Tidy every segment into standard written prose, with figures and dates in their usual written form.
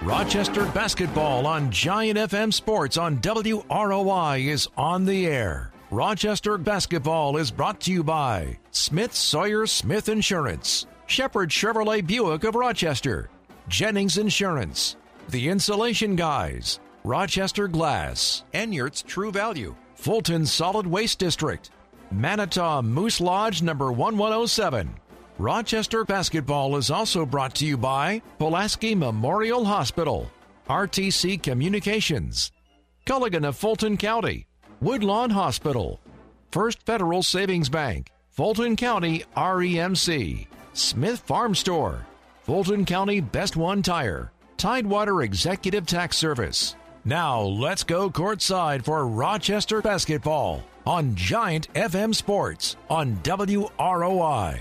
Rochester basketball on Giant FM Sports on WROI is on the air. Rochester basketball is brought to you by Smith Sawyer Smith Insurance, Shepherd Chevrolet Buick of Rochester, Jennings Insurance, The Insulation Guys, Rochester Glass, Enyart's True Value, Fulton Solid Waste District, Manitow Moose Lodge number 1107. Rochester basketball is also brought to you by Pulaski Memorial Hospital, RTC Communications, Culligan of Fulton County, Woodlawn Hospital, First Federal Savings Bank, Fulton County REMC, Smith Farm Store, Fulton County Best One Tire, Tidewater Executive Tax Service. Now let's go courtside for Rochester basketball on Giant FM Sports on WROI.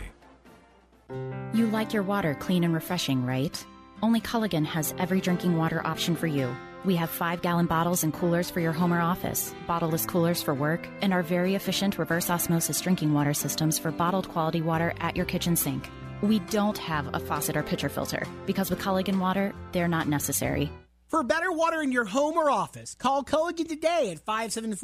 You like your water clean and refreshing, right? Only Culligan has every drinking water option for you. We have 5-gallon bottles and coolers for your home or office, bottleless coolers for work, and our very efficient reverse osmosis drinking water systems for bottled quality water at your kitchen sink. We don't have a faucet or pitcher filter, because with Culligan water, they're not necessary. For better water in your home or office, call Culligan today at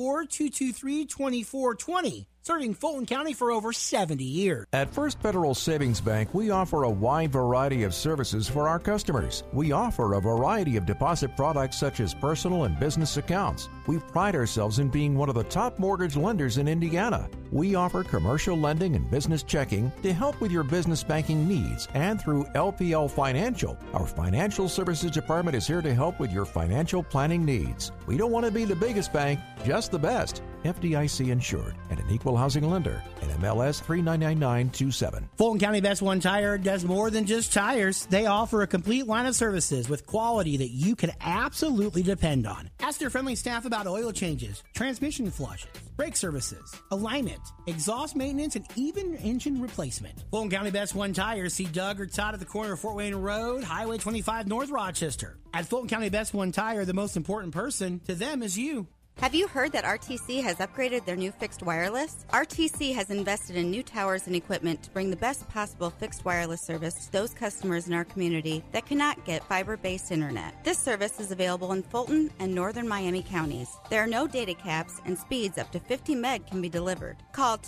574-223-2420. Serving Fulton County for over 70 years. At First Federal Savings Bank, we offer a wide variety of services for our customers. We offer a variety of deposit products such as personal and business accounts. We pride ourselves in being one of the top mortgage lenders in Indiana. We offer commercial lending and business checking to help with your business banking needs, and through LPL Financial, our financial services department is here to help with your financial planning needs. We don't want to be the biggest bank, just the best. FDIC insured and an equal housing lender. And MLS 399927. Fulton County Best One Tire does more than just tires. They offer a complete line of services with quality that you can absolutely depend on. Ask their friendly staff about oil changes, transmission flushes, brake services, alignment, exhaust maintenance, and even engine replacement. Fulton County Best One Tire. See Doug or Todd at the corner of Fort Wayne Road, Highway 25 North Rochester. At Fulton County Best One Tire, the most important person to them is you. Have you heard that RTC has upgraded their new fixed wireless? RTC has invested in new towers and equipment to bring the best possible fixed wireless service to those customers in our community that cannot get fiber-based internet. This service is available in Fulton and northern Miami counties. There are no data caps, and speeds up to 50 meg can be delivered. Call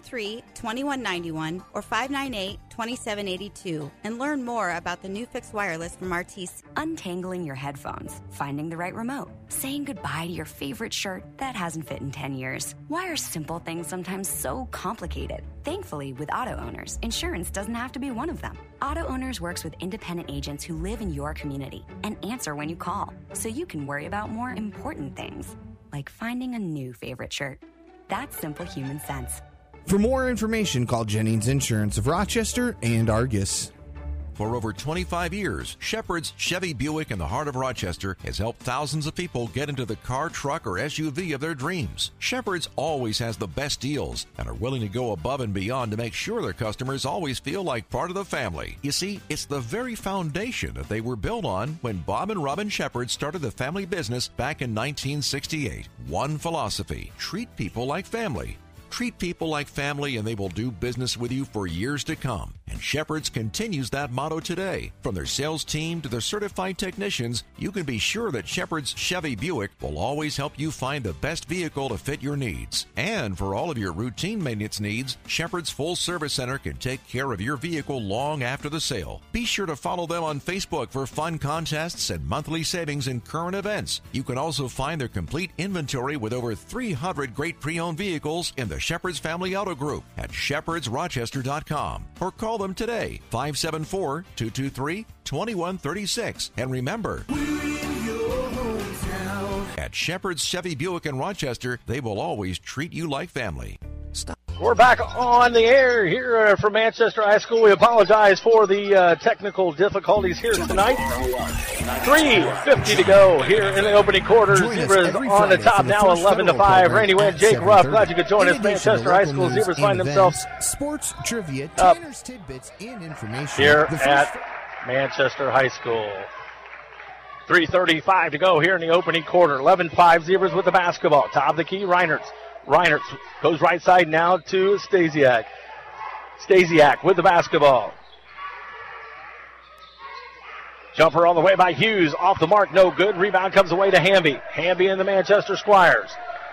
223-2191 or 598-2782 and learn more about the new fixed wireless from RTC. Untangling your headphones, finding the right remote, saying goodbye to your favorite shirt that hasn't fit in 10 years. Why are simple things sometimes so complicated? Thankfully, with Auto Owners, insurance doesn't have to be one of them. Auto Owners works with independent agents who live in your community and answer when you call, so you can worry about more important things, like finding a new favorite shirt. That's simple human sense. For more information, call Jennings Insurance of Rochester and Argus. For over 25 years, Shepherd's Chevy Buick in the heart of Rochester has helped thousands of people get into the car, truck, or SUV of their dreams. Shepherd's always has the best deals and are willing to go above and beyond to make sure their customers always feel like part of the family. You see, it's the very foundation that they were built on when Bob and Robin Shepherd started the family business back in 1968. One philosophy: treat people like family. Treat people like family and they will do business with you for years to come. And Shepherd's continues that motto today. From their sales team to their certified technicians, you can be sure that Shepherd's Chevy Buick will always help you find the best vehicle to fit your needs. And for all of your routine maintenance needs, Shepherd's Full Service Center can take care of your vehicle long after the sale. Be sure to follow them on Facebook for fun contests and monthly savings and current events. You can also find their complete inventory with over 300 great pre-owned vehicles in the Shepherd's Family Auto Group at shepherdsrochester.com, or call them today, 574-223-2136. And remember, at Shepherd's Chevy Buick in Rochester, they will always treat you like family. Stop. We're back on the air here from Manchester High School. We apologize for the technical difficulties here tonight. 3:50 to go here in the opening quarter. Zebras on the top now, 11-5. Randy Wynn, Jake Ruff, glad you could join us. Manchester High School Zebras find themselves sports trivia, Tanner's tidbits, and information here at Manchester High School. 3:35 to go here in the opening quarter. 11-5 Zebras with the basketball. Top of the key, Reinertz goes right side now to Stasiak. Stasiak with the basketball. Jumper on the way by Hughes. Off the mark, no good. Rebound comes away to Hamby. Hamby and the Manchester Squires.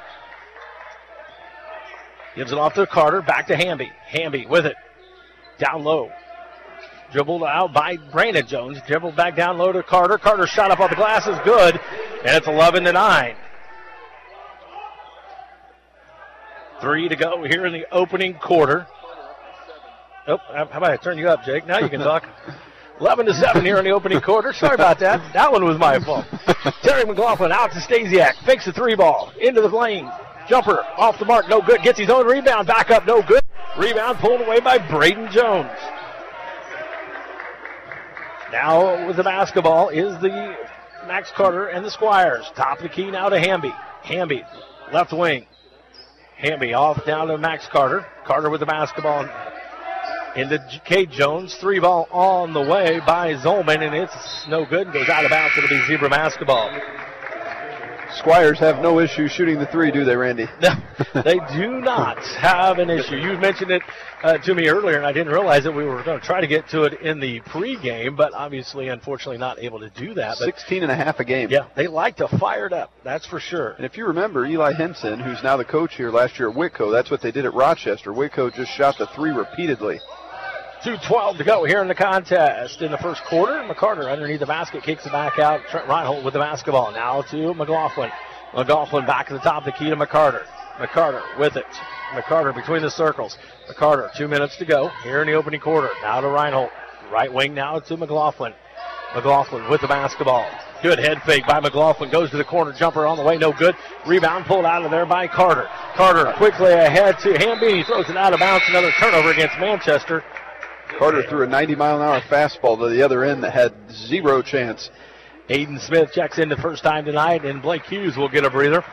Gives it off to Carter. Back to Hamby. Hamby with it. Down low. Dribbled out by Brandon Jones. Dribbled back down low to Carter. Carter shot up on the glass is good. And it's 11-9. 3 to go here in the opening quarter. Oh, how about I turn you up, Jake? Now you can talk. 11-7 here in the opening quarter. Sorry about that. That one was my fault. Terry McLaughlin out to Stasiak. Fakes the 3-ball. Into the lane. Jumper off the mark. No good. Gets his own rebound. Back up. No good. Rebound pulled away by Braden Jones. Now with the basketball is the Max Carter and the Squires. Top of the key now to Hamby. Hamby, left wing. Hamby off down to Max Carter. Carter with the basketball into Cade Jones. 3-ball on the way by Zolman, and it's no good. Goes out of bounds. It'll be Zebra basketball. Squires have no issue shooting the 3, do they, Randy? No, they do not have an issue. You mentioned it to me earlier, and I didn't realize that we were going to try to get to it in the pregame, but obviously, unfortunately, not able to do that. 16.5 a game. Yeah, they like to fire it up. That's for sure. And if you remember, Eli Henson, who's now the coach here last year at Whitco, that's what they did at Rochester. Whitco just shot the 3 repeatedly. 2:12 to go here in the contest in the first quarter. McCarter underneath the basket, kicks it back out. Trent Reinhold with the basketball. Now to McLaughlin. McLaughlin back to the top of the key to McCarter. McCarter with it. McCarter between the circles. McCarter, 2 minutes to go here in the opening quarter. Now to Reinhold. Right wing now to McLaughlin. McLaughlin with the basketball. Good head fake by McLaughlin. Goes to the corner. Jumper on the way. No good. Rebound pulled out of there by Carter. Carter quickly ahead to Hamby. Throws it out of bounds. Another turnover against Manchester. Carter threw a 90-mile-an-hour fastball to the other end that had zero chance. Aiden Smith checks in the first time tonight, and Blake Hughes will get a breather.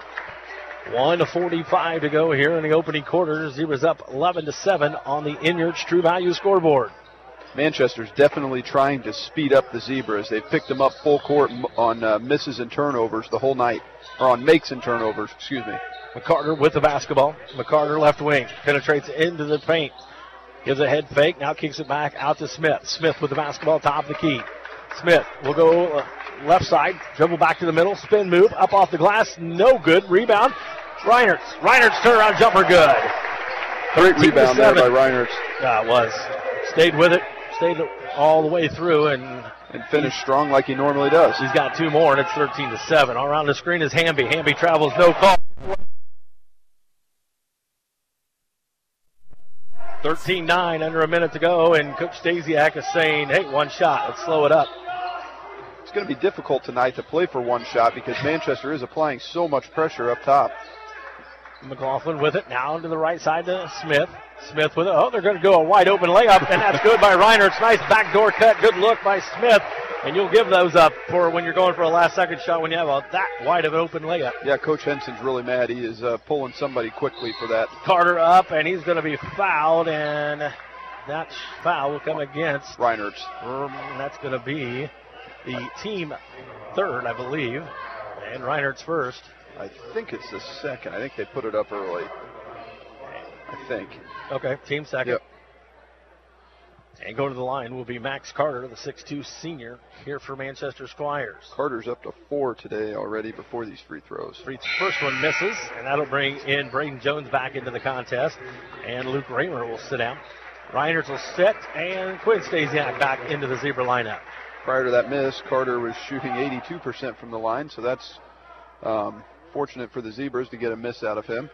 1:45 to go here in the opening quarter. Zebras up 11-7 on the Inyards True Value scoreboard. Manchester's definitely trying to speed up the Zebras. They've picked them up full court on misses and turnovers the whole night, or on makes and turnovers, excuse me. McCarter with the basketball. McCarter left wing, penetrates into the paint. Gives a head fake, now kicks it back out to Smith. Smith with the basketball, top of the key. Smith will go left side, dribble back to the middle, spin move, up off the glass, no good. Rebound, Reinertz. Reinertz turnaround jumper, good. Great rebound there by Reinertz. Yeah, it was. Stayed with it, stayed all the way through, and finished strong like he normally does. He's got 2 more, and it's 13-7. All around the screen is Hamby. Hamby travels, no call. 13-9, under a minute to go, and Coach Stasiak is saying, hey, 1 shot, let's slow it up. It's going to be difficult tonight to play for 1 shot because Manchester is applying so much pressure up top. McLaughlin with it, now to the right side to Smith. Smith with it, oh, they're going to go a wide open layup, and that's good by Reinertz. Nice backdoor cut, good look by Smith. And you'll give those up for when you're going for a last-second shot when you have that wide of an open layup. Yeah, Coach Henson's really mad. He is pulling somebody quickly for that. Carter up, and he's going to be fouled, and that foul will come against Reinertz. That's going to be the team third, I believe, and Reinertz first. I think it's the second. I think they put it up early. I think. Okay, team second. Yep. And go to the line will be Max Carter, the 6'2 senior, here for Manchester Squires. Carter's up to 4 today already before these free throws. First one misses, and that'll bring in Braden Jones back into the contest. And Luke Raymer will sit down. Reinertz will sit, and Quinn Stasiak back into the Zebra lineup. Prior to that miss, Carter was shooting 82% from the line, so that's fortunate for the Zebras to get a miss out of him.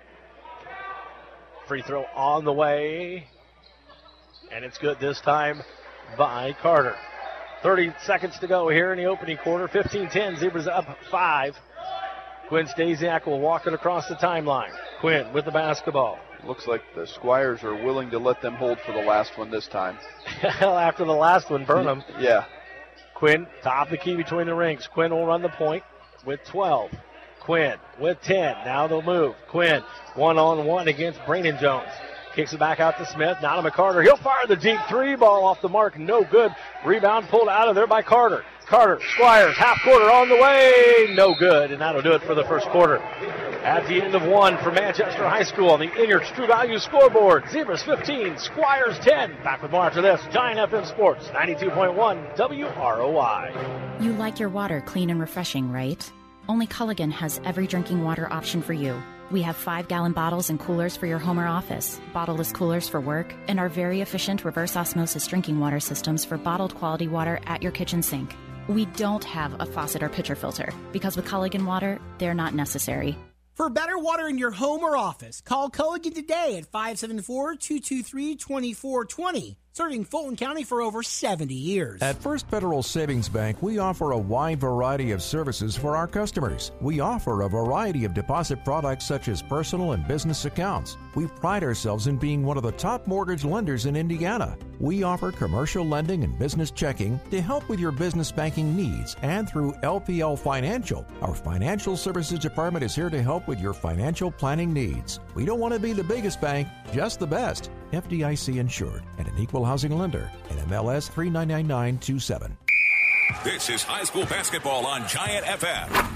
Free throw on the way. And it's good this time by Carter. 30 seconds to go here in the opening quarter. 15-10, Zebras up 5. Quinn Stasiak will walk it across the timeline. Quinn with the basketball. Looks like the Squires are willing to let them hold for the last one this time. After the last one, Burnham. Yeah. Quinn, top of the key between the rings. Quinn will run the point with 12. Quinn with 10. Now they'll move. Quinn, one-on-one against Brandon Jones. Kicks it back out to Smith. Now to McCarter. He'll fire the deep 3 ball off the mark. No good. Rebound pulled out of there by Carter. Carter, Squires, half quarter on the way. No good, and that'll do it for the first quarter. At the end of one for Manchester High School on the Inyards True Value scoreboard. Zebras 15, Squires 10. Back with more after this. Giant FM Sports, 92.1 WROI. You like your water clean and refreshing, right? Only Culligan has every drinking water option for you. We have 5-gallon bottles and coolers for your home or office, bottleless coolers for work, and our very efficient reverse osmosis drinking water systems for bottled quality water at your kitchen sink. We don't have a faucet or pitcher filter because with Culligan water, they're not necessary. For better water in your home or office, call Culligan today at 574-223-2420. Serving Fulton County for over 70 years. At First Federal Savings Bank, we offer a wide variety of services for our customers. We offer a variety of deposit products such as personal and business accounts. We pride ourselves in being one of the top mortgage lenders in Indiana. We offer commercial lending and business checking to help with your business banking needs. And through LPL Financial, our financial services department is here to help with your financial planning needs. We don't want to be the biggest bank, just the best. FDIC insured and an equal housing lender. NMLS 399927. This is high school basketball on Giant FM.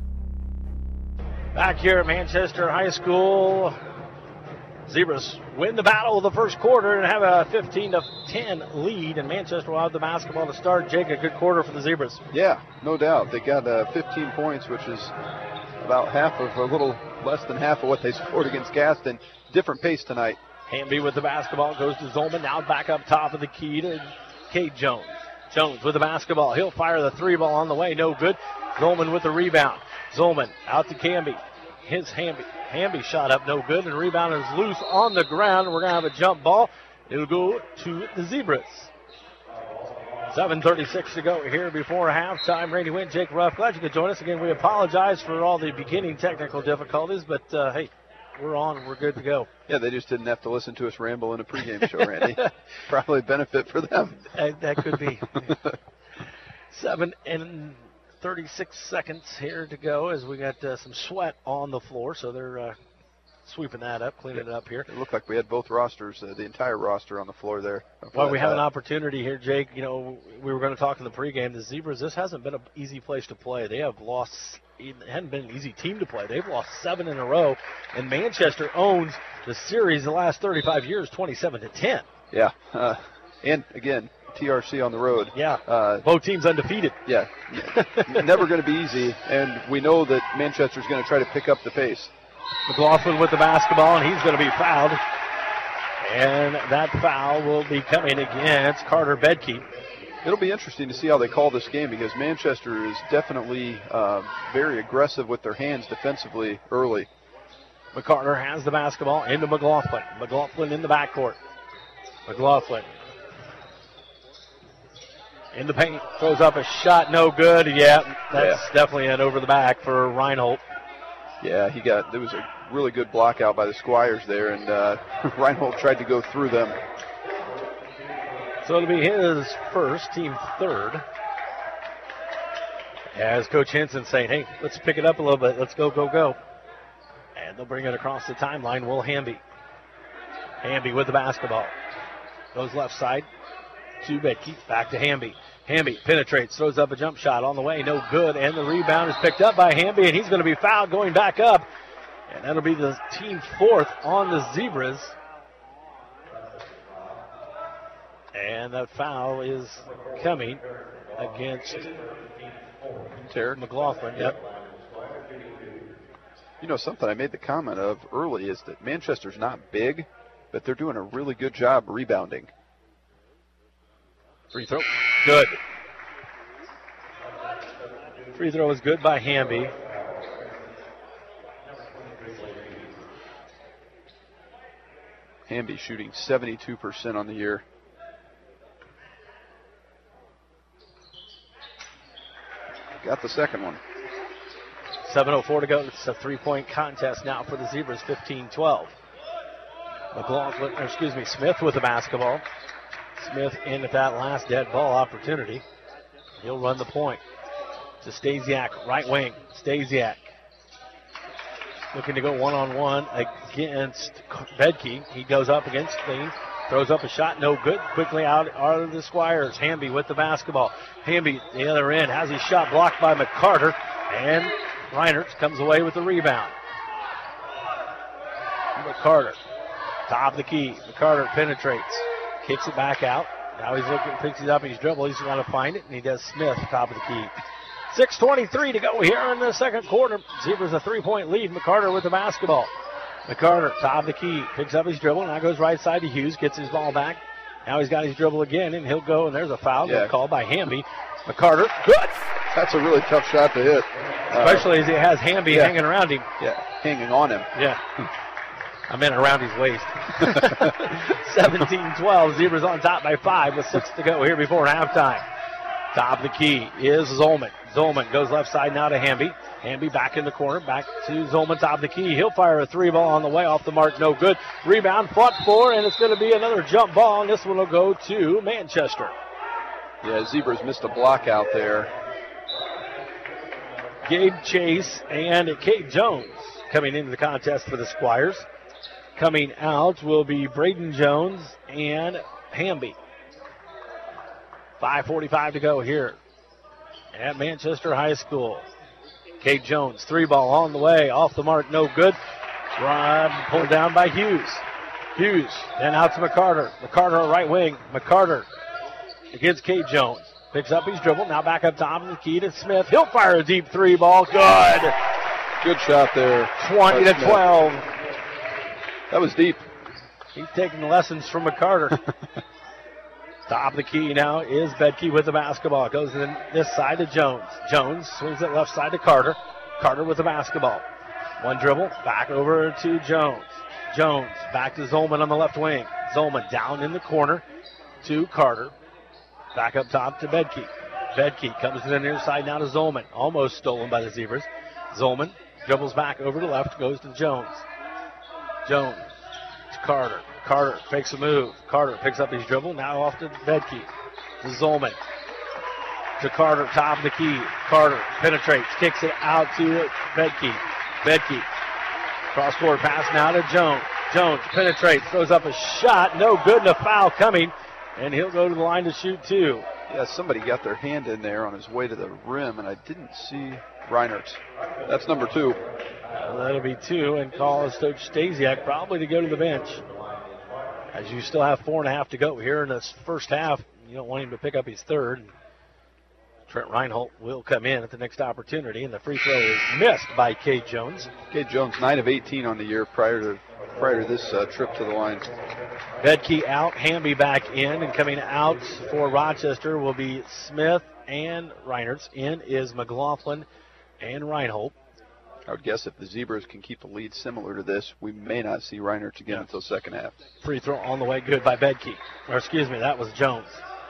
Back here at Manchester High School, Zebras win the battle of the first quarter and have a 15-10 lead, and Manchester will have the basketball to start. Jake, a good quarter for the Zebras. Yeah, no doubt. They got 15 points, which is about half of, a little less than half of what they scored against Gaston. Different pace tonight. Hamby with the basketball, goes to Zolman, now back up top of the key to Cade Jones. Jones with the basketball, he'll fire the three ball on the way, no good. Zolman with the rebound. Zolman out to Hamby. His Hamby shot up, no good, and the rebound is loose on the ground. We're going to have a jump ball. It'll go to the Zebras. 7:36 to go here before halftime. Randy Wynn, Jake Ruff, glad you could join us again. We apologize for all the beginning technical difficulties, but hey, we're on. We're good to go. Yeah, they just didn't have to listen to us ramble in a pregame show, Randy. Probably a benefit for them. That could be. 7:36 seconds here to go as we got some sweat on the floor, so they're sweeping that up, cleaning it up here. It looked like we had both rosters, the entire roster on the floor there. Well, we have an opportunity here, Jake. You know, we were going to talk in the pregame. The Zebras, this hasn't been an easy place to play. They have lost. It hadn't been an easy team to play. They've lost 7 in a row, and Manchester owns the series the last 35 years, 27-10. Yeah, and again, TRC on the road. Yeah, both teams undefeated. Yeah, never going to be easy, and we know that Manchester's going to try to pick up the pace. McLaughlin with the basketball, and he's going to be fouled. And that foul will be coming against Carter Bedke. It'll be interesting to see how they call this game because Manchester is definitely very aggressive with their hands defensively early. McCarter has the basketball into McLaughlin. McLaughlin in the backcourt. McLaughlin in the paint, throws up a shot, no good. Yeah, that's definitely an over the back for Reinhold. Yeah, there was a really good block out by the Squires there, and Reinhold tried to go through them. So it'll be his first, team third. As Coach Henson saying, hey, let's pick it up a little bit. Let's go, go, go. And they'll bring it across the timeline. Will Hamby. Hamby with the basketball. Goes left side to Bedke. Back to Hamby. Hamby penetrates, throws up a jump shot on the way. No good. And the rebound is picked up by Hamby, and he's going to be fouled going back up. And that'll be the team fourth on the Zebras. And that foul is coming against Tarek McLaughlin. Yep. You know, something I made the comment of early is that Manchester's not big, but they're doing a really good job rebounding. Free throw. Good. Free throw is good by Hamby. Hamby shooting 72% on the year. Got the second one. 7:04 to go. It's a three-point contest now for the Zebras, 15-12. Smith with the basketball. Smith in at that last dead ball opportunity. He'll run the point to Stasiak, right wing. Stasiak looking to go one-on-one against Bedke. He goes up against Thien, Throws up a shot, no good. Quickly out of the Squires. Hamby with the basketball. Hamby, the other end, has his shot blocked by McCarter, and Reinertz comes away with the rebound. McCarter, top of the key. McCarter penetrates, kicks it back out. Now he's looking, picks it up, he's dribble. He's going to find it, and he does. Smith, top of the key. 6:23 to go here in the second quarter. Zebras a 3-point lead. McCarter with the basketball. McCarter, top of the key, picks up his dribble. Now goes right side to Hughes, gets his ball back. Now he's got his dribble again, and he'll go, and there's a foul called by Hamby. McCarter, good. That's a really tough shot to hit. Especially as he has Hamby hanging around him. Yeah, hanging on him. Yeah. I meant around his waist. 17-12, Zebras on top by 5 with 6 to go here before halftime. Top of the key is Zolman. Zolman goes left side now to Hamby. Hamby back in the corner, back to Zolman, top of the key. He'll fire a 3 ball on the way, off the mark, no good. Rebound, fought for, and it's going to be another jump ball, and this one will go to Manchester. Yeah, Zebras missed a block out there. Gabe Chase and Kate Jones coming into the contest for the Squires. Coming out will be Braden Jones and Hamby. 5:45 to go here at Manchester High School. Kate Jones, 3 ball on the way, off the mark, no good. Rod pulled down by Hughes. Hughes, then out to McCarter. McCarter, right wing. McCarter against Kate Jones. Picks up his dribble, now back up top of the key to Smith. He'll fire a deep 3 ball, good. Good shot there. 20-12. That was deep. He's taking lessons from McCarter. Top of the key now is Bedke with the basketball. Goes in this side to Jones. Jones swings it left side to Carter. Carter with the basketball. One dribble, back over to Jones. Jones back to Zolman on the left wing. Zolman down in the corner to Carter. Back up top to Bedke. Bedke comes to the near side now to Zolman. Almost stolen by the Zebras. Zolman dribbles back over to left, goes to Jones. Jones to Carter. Carter fakes a move. Carter picks up his dribble. Now off to Bedke. To Zolman. To Carter, top of the key. Carter penetrates, kicks it out to Bedke. Bedke. Cross-court pass now to Jones. Jones penetrates, throws up a shot. No good, and a foul coming. And he'll go to the line to shoot 2. Yeah, somebody got their hand in there on his way to the rim, and I didn't see Reinertz. That's number 2. That'll be 2, and calls Coach Stasiak probably to go to the bench. As you still have 4.5 to go here in this first half, you don't want him to pick up his third. Trent Reinhold will come in at the next opportunity, and the free throw is missed by Kate Jones. Kate Jones, 9 of 18 on the year prior to this trip to the line. Bedke out, Hamby back in, and coming out for Rochester will be Smith and Reinertz. In is McLaughlin and Reinhold. I would guess if the Zebras can keep the lead similar to this, we may not see Reinertz again until second half. Free throw on the way, good by Bedke. Or excuse me, that was Jones.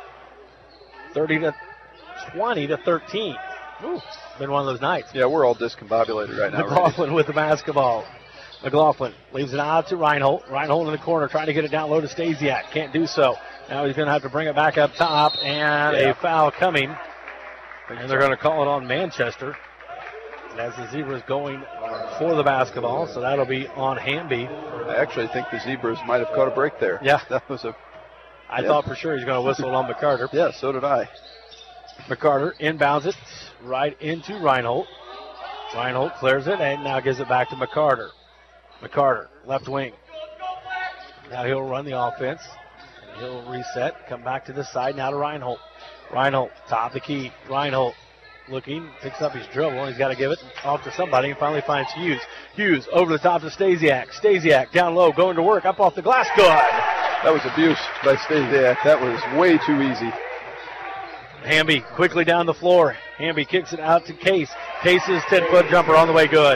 20-13. Ooh, been one of those nights. Yeah, we're all discombobulated right now. McLaughlin with the basketball. McLaughlin leaves it out to Reinhold. Reinhold in the corner trying to get it down low to Stasiak. Can't do so. Now he's going to have to bring it back up top, and a foul coming. And they're going to call it on Manchester. As the Zebras going for the basketball, so that'll be on Hamby. I actually think the Zebras might have caught a break there. Yeah. That was I thought for sure he's going to whistle on McCarter. Yeah, so did I. McCarter inbounds it right into Reinhold. Reinhold clears it and now gives it back to McCarter. McCarter, left wing. Now he'll run the offense. He'll reset, come back to this side, now to Reinhold. Reinhold, top of the key. Reinhold looking, picks up his dribble, and he's got to give it off to somebody, and finally finds Hughes. Hughes over the top to Stasiak. Stasiak down low, going to work, up off the glass, good. That was abuse by Stasiak. That was way too easy. Hamby quickly down the floor. Hamby kicks it out to Case. Case's 10-foot jumper on the way, good.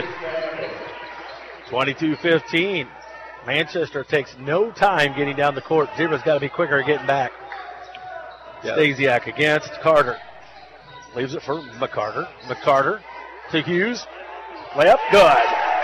22-15. Manchester takes no time getting down the court. Zebras got to be quicker getting back. Yeah. Stasiak against Carter. Leaves it for McCarter. McCarter to Hughes. Layup, good.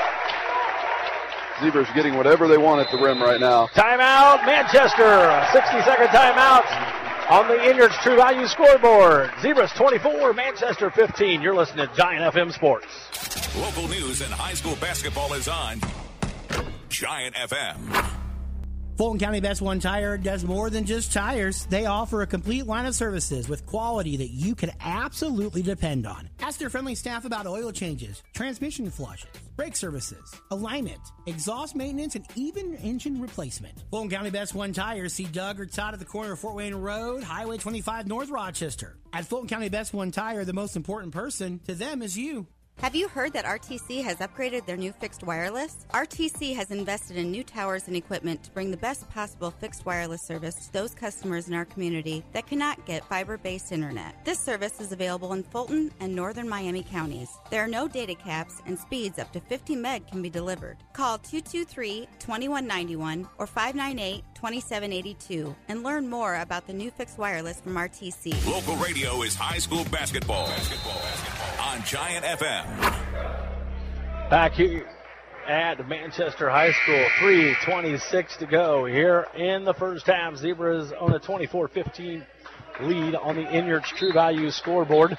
Zebras getting whatever they want at the rim right now. Timeout, Manchester. A 60-second timeout on the Inyards True Value scoreboard. Zebras 24, Manchester 15. You're listening to Giant FM Sports. Local news and high school basketball is on Giant FM. Fulton County Best One Tire does more than just tires. They offer a complete line of services with quality that you can absolutely depend on. Ask their friendly staff about oil changes, transmission flushes, brake services, alignment, exhaust maintenance, and even engine replacement. Fulton County Best One Tires. See Doug or Todd at the corner of Fort Wayne Road, Highway 25 North Rochester. At Fulton County Best One Tire, the most important person to them is you. Have you heard that RTC has upgraded their new fixed wireless? RTC has invested in new towers and equipment to bring the best possible fixed wireless service to those customers in our community that cannot get fiber-based internet. This service is available in Fulton and northern Miami counties. There are no data caps and speeds up to 50 meg can be delivered. Call 223-2191 or 598-2782 and learn more about the new fixed wireless from RTC. Local radio is high school basketball. On Giant FM. Back here at Manchester High School, 3:26 to go here in the first half. Zebras on a 24-15 lead on the Inyards True Value scoreboard,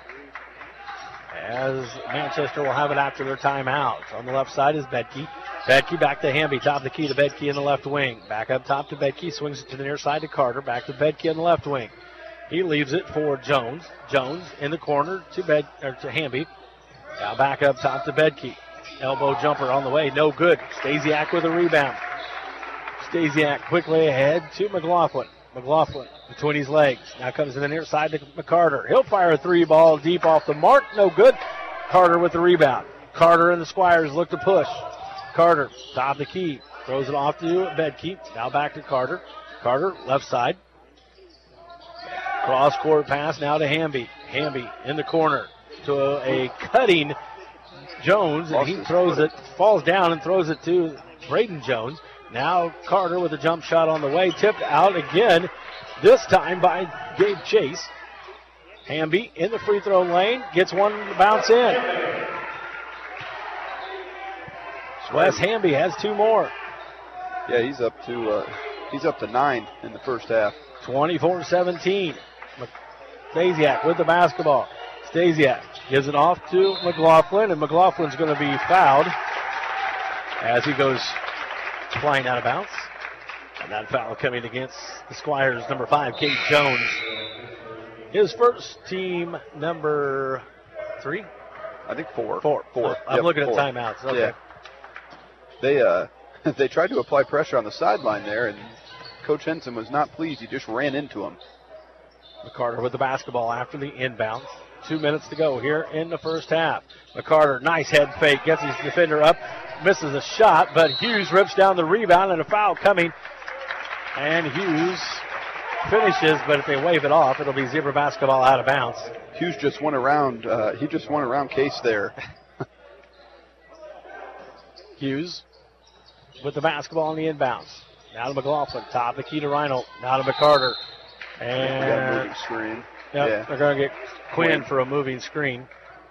as Manchester will have it after their timeout. On the left side is Bedke. Bedke back to Hamby, top of the key to Bedke in the left wing. Back up top to Bedke, swings it to the near side to Carter. Back to Bedke in the left wing. He leaves it for Jones. Jones in the corner to Hamby. Now back up top to Bedke. Elbow jumper on the way, no good. Stasiak with a rebound. Stasiak quickly ahead to McLaughlin. McLaughlin between his legs. Now comes to the near side to McCarter. He'll fire a three ball deep off the mark, no good. Carter with the rebound. Carter and the Squires look to push. Carter, top of the key, throws it off to Bedke. Now back to Carter. Carter, left side. Cross-court pass now to Hamby. Hamby in the corner to a cutting Jones, and he throws it, falls down and throws it to Braden Jones. Now Carter with a jump shot on the way, tipped out again, this time by Gabe Chase. Hamby in the free throw lane, gets one to bounce in. Wes Hamby has two more. Yeah, he's up to 9 in the first half. 24-17. Stasiak with the basketball. Stasiak gives it off to McLaughlin, and McLaughlin's going to be fouled as he goes flying out of bounds. And that foul coming against the Squires, number 5, Kate Jones. His first, team number 3? I think 4. 4. I'm looking at timeouts. Okay. Yeah. They tried to apply pressure on the sideline there, and Coach Henson was not pleased. He just ran into him. McCarter with the basketball after the inbound. 2 minutes to go here in the first half. McCarter, nice head fake, gets his defender up, misses a shot, but Hughes rips down the rebound and a foul coming. And Hughes finishes, but if they wave it off, it'll be Zebra basketball out of bounds. Hughes just went around. He just went around Case there. Hughes with the basketball on the inbounds. Now to McLaughlin, top of the key to Reinhold. Now to McCarter. And we got a moving screen. Yep, they're going to get Quinn for a moving screen.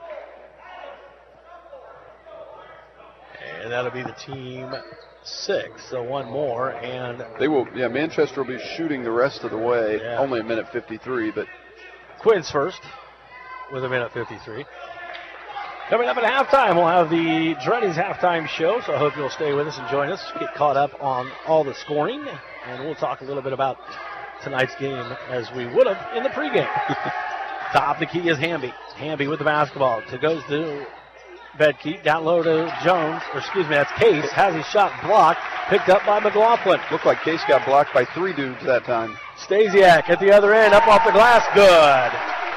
And that'll be the team 6, so one more. And they will. Yeah, Manchester will be shooting the rest of the way. Yeah. Only a minute 53, but Quinn's first with a minute 53. Coming up at halftime, we'll have the Dreddy's halftime show, so I hope you'll stay with us and join us, get caught up on all the scoring, and we'll talk a little bit about tonight's game as we would have in the pregame. Top of the key is Hamby. Hamby with the basketball. Goes to Bedke. Down low to Jones. That's Case. Has his shot blocked. Picked up by McLaughlin. Looked like Case got blocked by 3 dudes that time. Stasiak at the other end. Up off the glass. Good.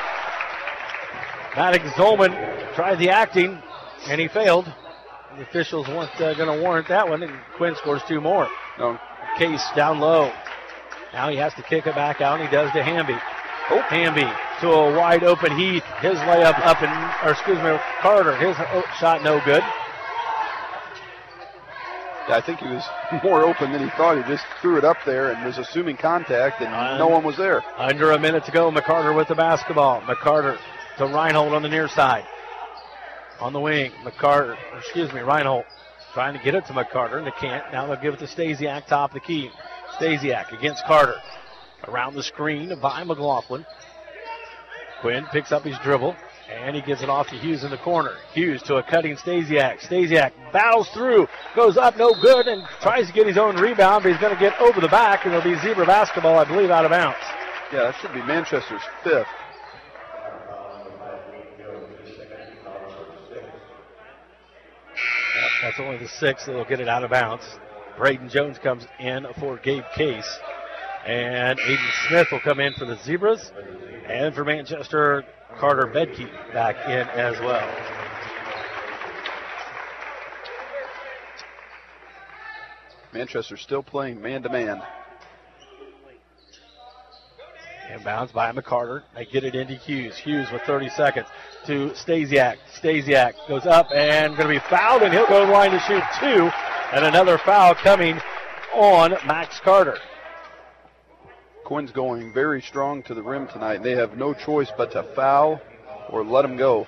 Maddox Zolman tried the acting, and he failed. The officials weren't going to warrant that one, and Quinn scores 2 more. No. Case down low. Now he has to kick it back out, and he does to Hamby. Hamby to a wide open Heath. His layup Carter. His shot no good. Yeah, I think he was more open than he thought. He just threw it up there and was assuming contact, and no one was there. Under a minute to go. McCarter with the basketball. McCarter to Reinhold on the near side. On the wing, Reinhold trying to get it to McCarter, and they can't. Now they'll give it to Stasiak, top of the key. Stasiak against Carter. Around the screen by McLaughlin. Quinn picks up his dribble And he gives it off to Hughes in the corner. Hughes to a cutting Stasiak. Stasiak battles through, goes up, no good, and tries to get his own rebound, but he's going to get over the back, and it'll be Zebra basketball, I believe, out of bounds. Yeah, that should be Manchester's 5th. That's only the 6th. They'll get it out of bounds. Braden Jones comes in for Gabe Case. And Aiden Smith will come in for the Zebras. And for Manchester, Carter Bedke back in as well. Manchester still playing man-to-man. Inbounds by McCarter. They get it into Hughes. Hughes with 30 seconds to Stasiak. Stasiak goes up and going to be fouled, and he'll go to the line to shoot 2. And another foul coming on Max Carter. Quinn's going very strong to the rim tonight. They have no choice but to foul or let him go.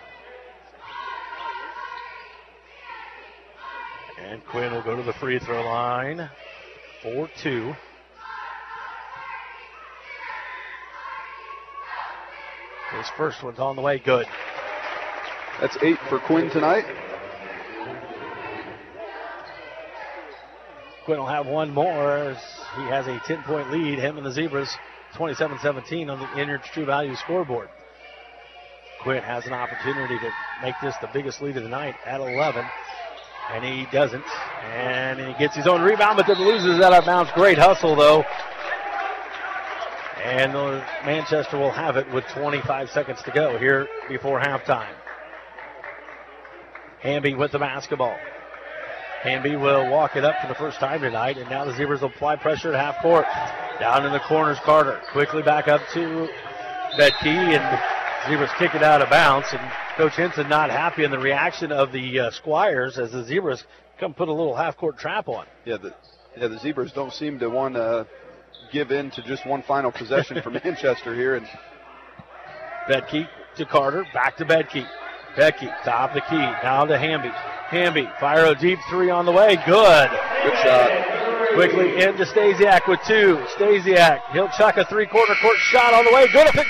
And Quinn will go to the free throw line for 2. His first one's on the way. Good. That's 8 for Quinn tonight. Quinn will have one more as he has a 10-point lead. Him and the Zebras 27-17 on the Innards True Value scoreboard. Quinn has an opportunity to make this the biggest lead of the night at 11. And he doesn't. And he gets his own rebound, but then loses out of bounds. Great hustle, though. And Manchester will have it with 25 seconds to go here before halftime. Hamby with the basketball. Hamby will walk it up for the first time tonight, and now the Zebras will apply pressure at half court. Down in the corners, Carter. Quickly back up to Bedke, and the Zebras kick it out of bounds. And Coach Henson not happy in the reaction of the Squires as the Zebras come put a little half-court trap on. Yeah, the Zebras don't seem to want to give in to just one final possession for Manchester here. And Bedke to Carter, back to Bedke. Bedke, top of the key, down to Hamby. Hamby, fire a deep 3 on the way. Good. Good shot. Quickly into Stasiak with 2. Stasiak, he'll chuck a 3-quarter court shot on the way. Good if it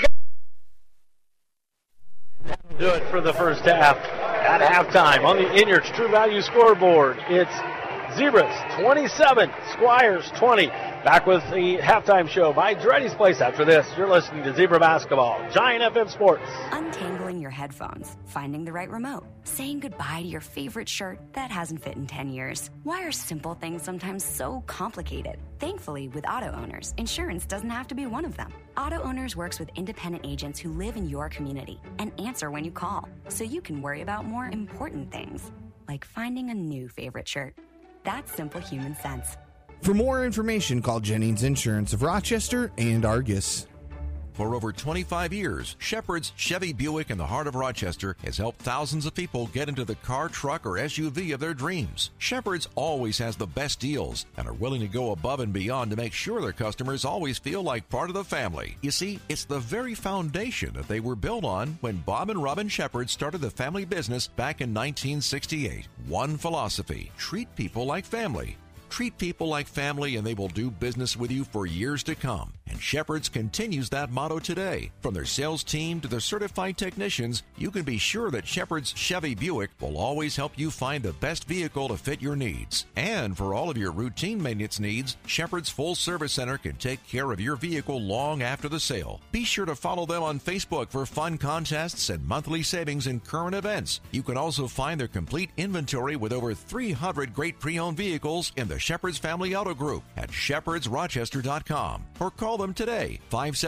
goes. Do it for the first half at halftime on the Innards True Value scoreboard. It's Zebras 27, Squires 20. Back with the halftime show by Dreddy's Place. After this, you're listening to Zebra Basketball, Giant FM Sports. Untangling your headphones, finding the right remote, saying goodbye to your favorite shirt that hasn't fit in 10 years. Why are simple things sometimes so complicated? Thankfully, with Auto Owners, insurance doesn't have to be one of them. Auto Owners works with independent agents who live in your community and answer when you call, so you can worry about more important things, like finding a new favorite shirt. That's simple human sense. For more information, call Jennings Insurance of Rochester and Argus. For over 25 years, Shepherd's Chevy Buick in the heart of Rochester has helped thousands of people get into the car, truck, or SUV of their dreams. Shepherd's always has the best deals and are willing to go above and beyond to make sure their customers always feel like part of the family. You see, it's the very foundation that they were built on when Bob and Robin Shepherd started the family business back in 1968. One philosophy: treat people like family. Treat people like family and they will do business with you for years to come. And Shepherd's continues that motto today. From their sales team to their certified technicians, you can be sure that Shepherd's Chevy Buick will always help you find the best vehicle to fit your needs. And for all of your routine maintenance needs, Shepherd's Full Service Center can take care of your vehicle long after the sale. Be sure to follow them on Facebook for fun contests and monthly savings and current events. You can also find their complete inventory with over 300 great pre-owned vehicles in the Shepherd's Family Auto Group at shepherdsrochester.com or call them today,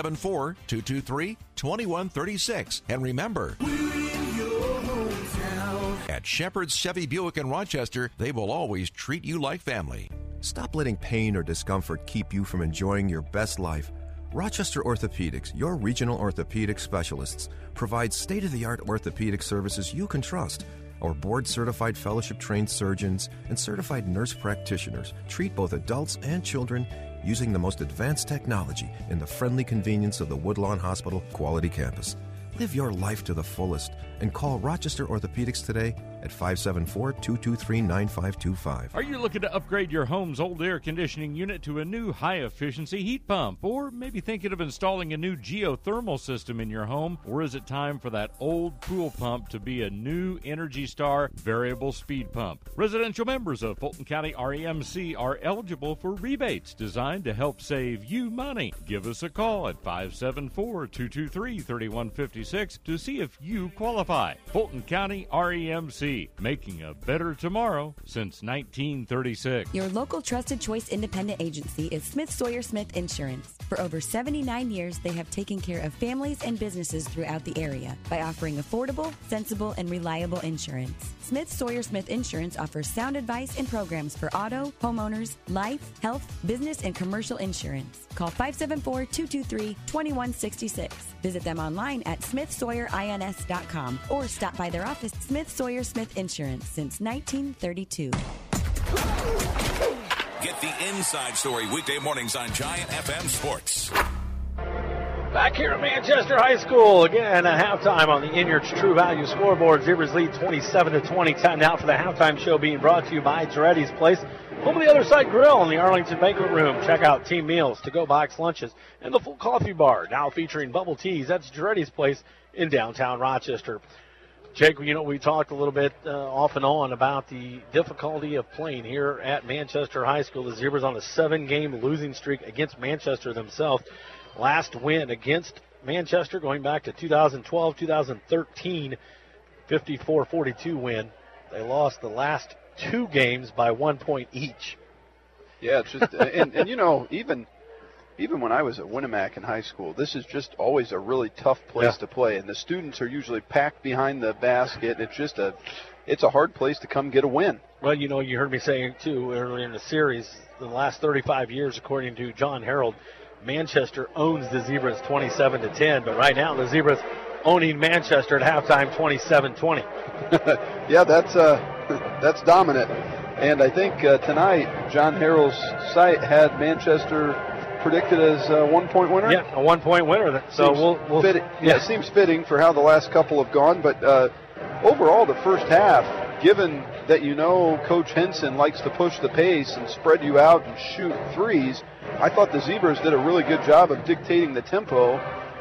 574-223-2136. And remember, at Shepherd's Chevy Buick in Rochester, they will always treat you like family. Stop letting pain or discomfort keep you from enjoying your best life. Rochester Orthopedics, your regional orthopedic specialists, provide state-of-the-art orthopedic services you can trust. Our board-certified fellowship-trained surgeons and certified nurse practitioners treat both adults and children using the most advanced technology in the friendly convenience of the Woodlawn Hospital Quality Campus. Live your life to the fullest and call Rochester Orthopedics today at 574-223-9525. Are you looking to upgrade your home's old air conditioning unit to a new high-efficiency heat pump? Or maybe thinking of installing a new geothermal system in your home? Or is it time for that old pool pump to be a new Energy Star variable speed pump? Residential members of Fulton County REMC are eligible for rebates designed to help save you money. Give us a call at 574-223-3156 to see if you qualify. Fulton County REMC, making a better tomorrow since 1936. Your local trusted choice independent agency is Smith Sawyer Smith Insurance. For over 79 years, they have taken care of families and businesses throughout the area by offering affordable, sensible, and reliable insurance. Smith Sawyer Smith Insurance offers sound advice and programs for auto, homeowners, life, health, business, and commercial insurance. Call 574-223-2166. Visit them online at smithsawyerins.com or stop by their office. Smith Sawyer Smith Insurance since 1932. Get the inside story weekday mornings on Giant FM Sports. Back here at Manchester High School, again at halftime on the Inyards True Value scoreboard. Zebras lead 27-20. Time now for the halftime show being brought to you by Giretti's Place. Home of the Other Side Grill in the Arlington Banquet Room. Check out team meals, to-go box lunches, and the full coffee bar, now featuring bubble teas. That's Giretti's Place in downtown Rochester. Jake, you know, we talked a little bit off and on about the difficulty of playing here at Manchester High School. The Zebras on a 7-game losing streak against Manchester themselves. Last win against Manchester going back to 2012-2013, 54-42 win. They lost the last 2 games by 1 point each. Yeah, it's just and you know, even when I was at Winamac in high school, this is just always a really tough place to play, and the students are usually packed behind the basket. It's a hard place to come get a win. Well, you know, you heard me saying too earlier in the series, the last 35 years, according to John Harold, Manchester owns the Zebras 27-10, but right now the Zebras owning Manchester at halftime 27-20. Yeah, that's dominant. And I think tonight John Harold's site had Manchester predicted as a 1-point winner. Yeah, a 1-point winner. So we'll it seems fitting for how the last couple have gone. But overall, the first half, given that you know Coach Henson likes to push the pace and spread you out and shoot threes, I thought the Zebras did a really good job of dictating the tempo.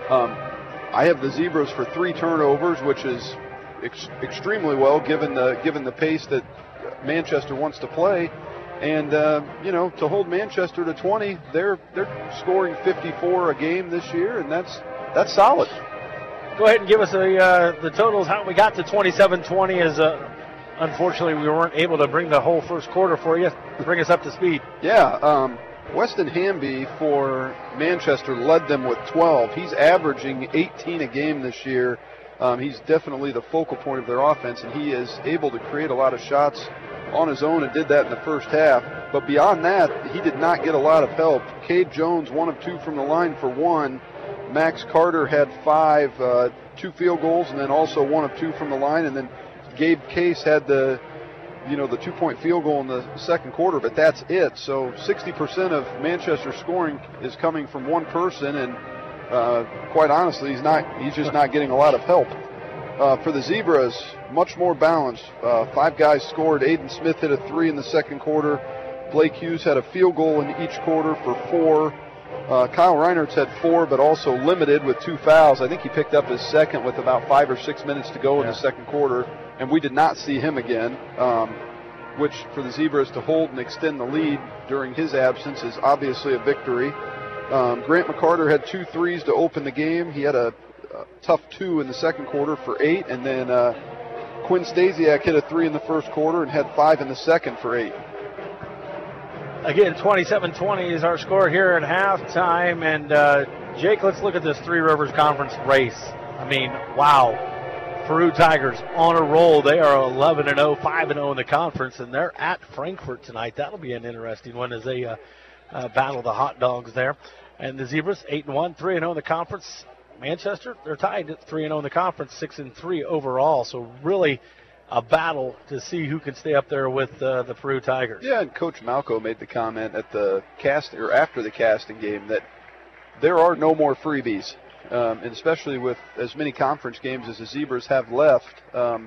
I have the Zebras for 3 turnovers, which is extremely well given the pace that Manchester wants to play. And, you know, to hold Manchester to 20, they're scoring 54 a game this year, and that's solid. Go ahead and give us the totals. How we got to 27-20 is, unfortunately, we weren't able to bring the whole first quarter for you. Bring us up to speed. Yeah, Weston Hamby for Manchester led them with 12. He's averaging 18 a game this year. He's definitely the focal point of their offense, and he is able to create a lot of shots on his own and did that in the first half. But beyond that, he did not get a lot of help. Cade Jones, 1 of 2 from the line for 1. Max Carter had 5, 2 field goals, and then also 1 of 2 from the line. And then Gabe Case had the 2-point field goal in the second quarter, but that's it. So 60% of Manchester scoring is coming from one person, and quite honestly, he's just not getting a lot of help. For the Zebras, much more balanced. 5 guys scored. Aiden Smith hit a 3 in the second quarter. Blake Hughes had a field goal in each quarter for 4. Kyle Reinertz had 4, but also limited with 2 fouls. I think he picked up his second with about 5 or 6 minutes to go in the second quarter, and we did not see him again, which for the Zebras to hold and extend the lead during his absence is obviously a victory. Grant McCarter had 2 threes to open the game. He had a tough 2 in the second quarter for 8, and then Quinn Stasiak hit a 3 in the first quarter and had 5 in the second for 8. Again, 27-20 is our score here at halftime. And, Jake, let's look at this Three Rivers Conference race. I mean, wow. Peru Tigers on a roll. They are 11-0, 5-0 in the conference, and they're at Frankfort tonight. That'll be an interesting one as they battle the Hot Dogs there. And the Zebras, 8-1, 3-0 in the conference. Manchester, they're tied at 3-0 in the conference, 6-3 overall. So really a battle to see who can stay up there with the Peru Tigers. Yeah, and Coach Malco made the comment at the after the casting game that there are no more freebies, and especially with as many conference games as the Zebras have left.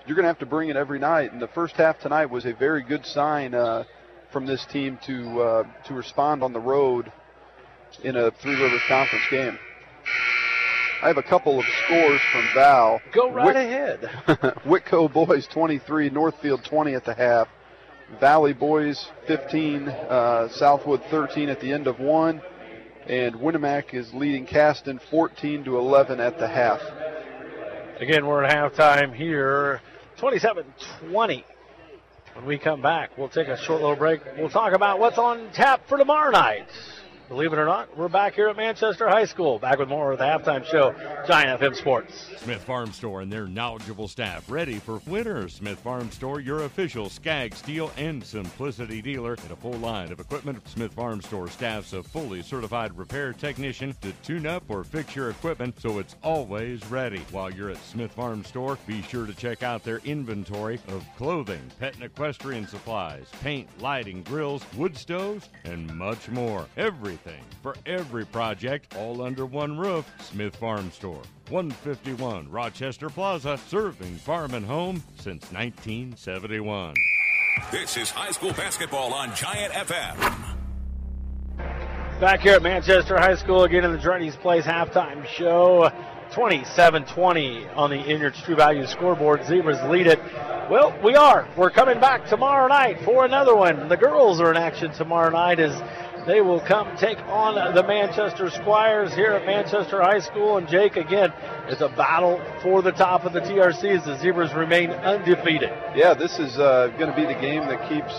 you're going to have to bring it every night. And the first half tonight was a very good sign from this team to respond on the road in a Three Rivers Conference game. I have a couple of scores from Val. Go right ahead. Whitco boys 23, Northfield 20 at the half. Valley boys 15, Southwood 13 at the end of one. And Winnemac is leading Caston 14-11 at the half. Again, we're at halftime here, 27-20. When we come back, we'll take a short little break. We'll talk about what's on tap for tomorrow night. Believe it or not, we're back here at Manchester High School. Back with more of the halftime show, Giant FM Sports. Smith Farm Store and their knowledgeable staff ready for winter. Smith Farm Store, your official Skag, Steel, and Simplicity dealer. And a full line of equipment. Smith Farm Store staffs a fully certified repair technician to tune up or fix your equipment so it's always ready. While you're at Smith Farm Store, be sure to check out their inventory of clothing, pet and equestrian supplies, paint, lighting, grills, wood stoves, and much more. Everything for every project, all under one roof. Smith Farm Store, 151 Rochester Plaza, serving farm and home since 1971. This is high school basketball on Giant FM. Back here at Manchester High School again in the Dreddy's Place halftime show. 27-20 on the Inyard's True Value scoreboard. Zebras lead it. Well, we're coming back tomorrow night for another one. The girls are in action tomorrow night as they will come take on the Manchester Squires here at Manchester High School. And Jake, again, it's a battle for the top of the TRC as the Zebras remain undefeated. Yeah, this is going to be the game that keeps,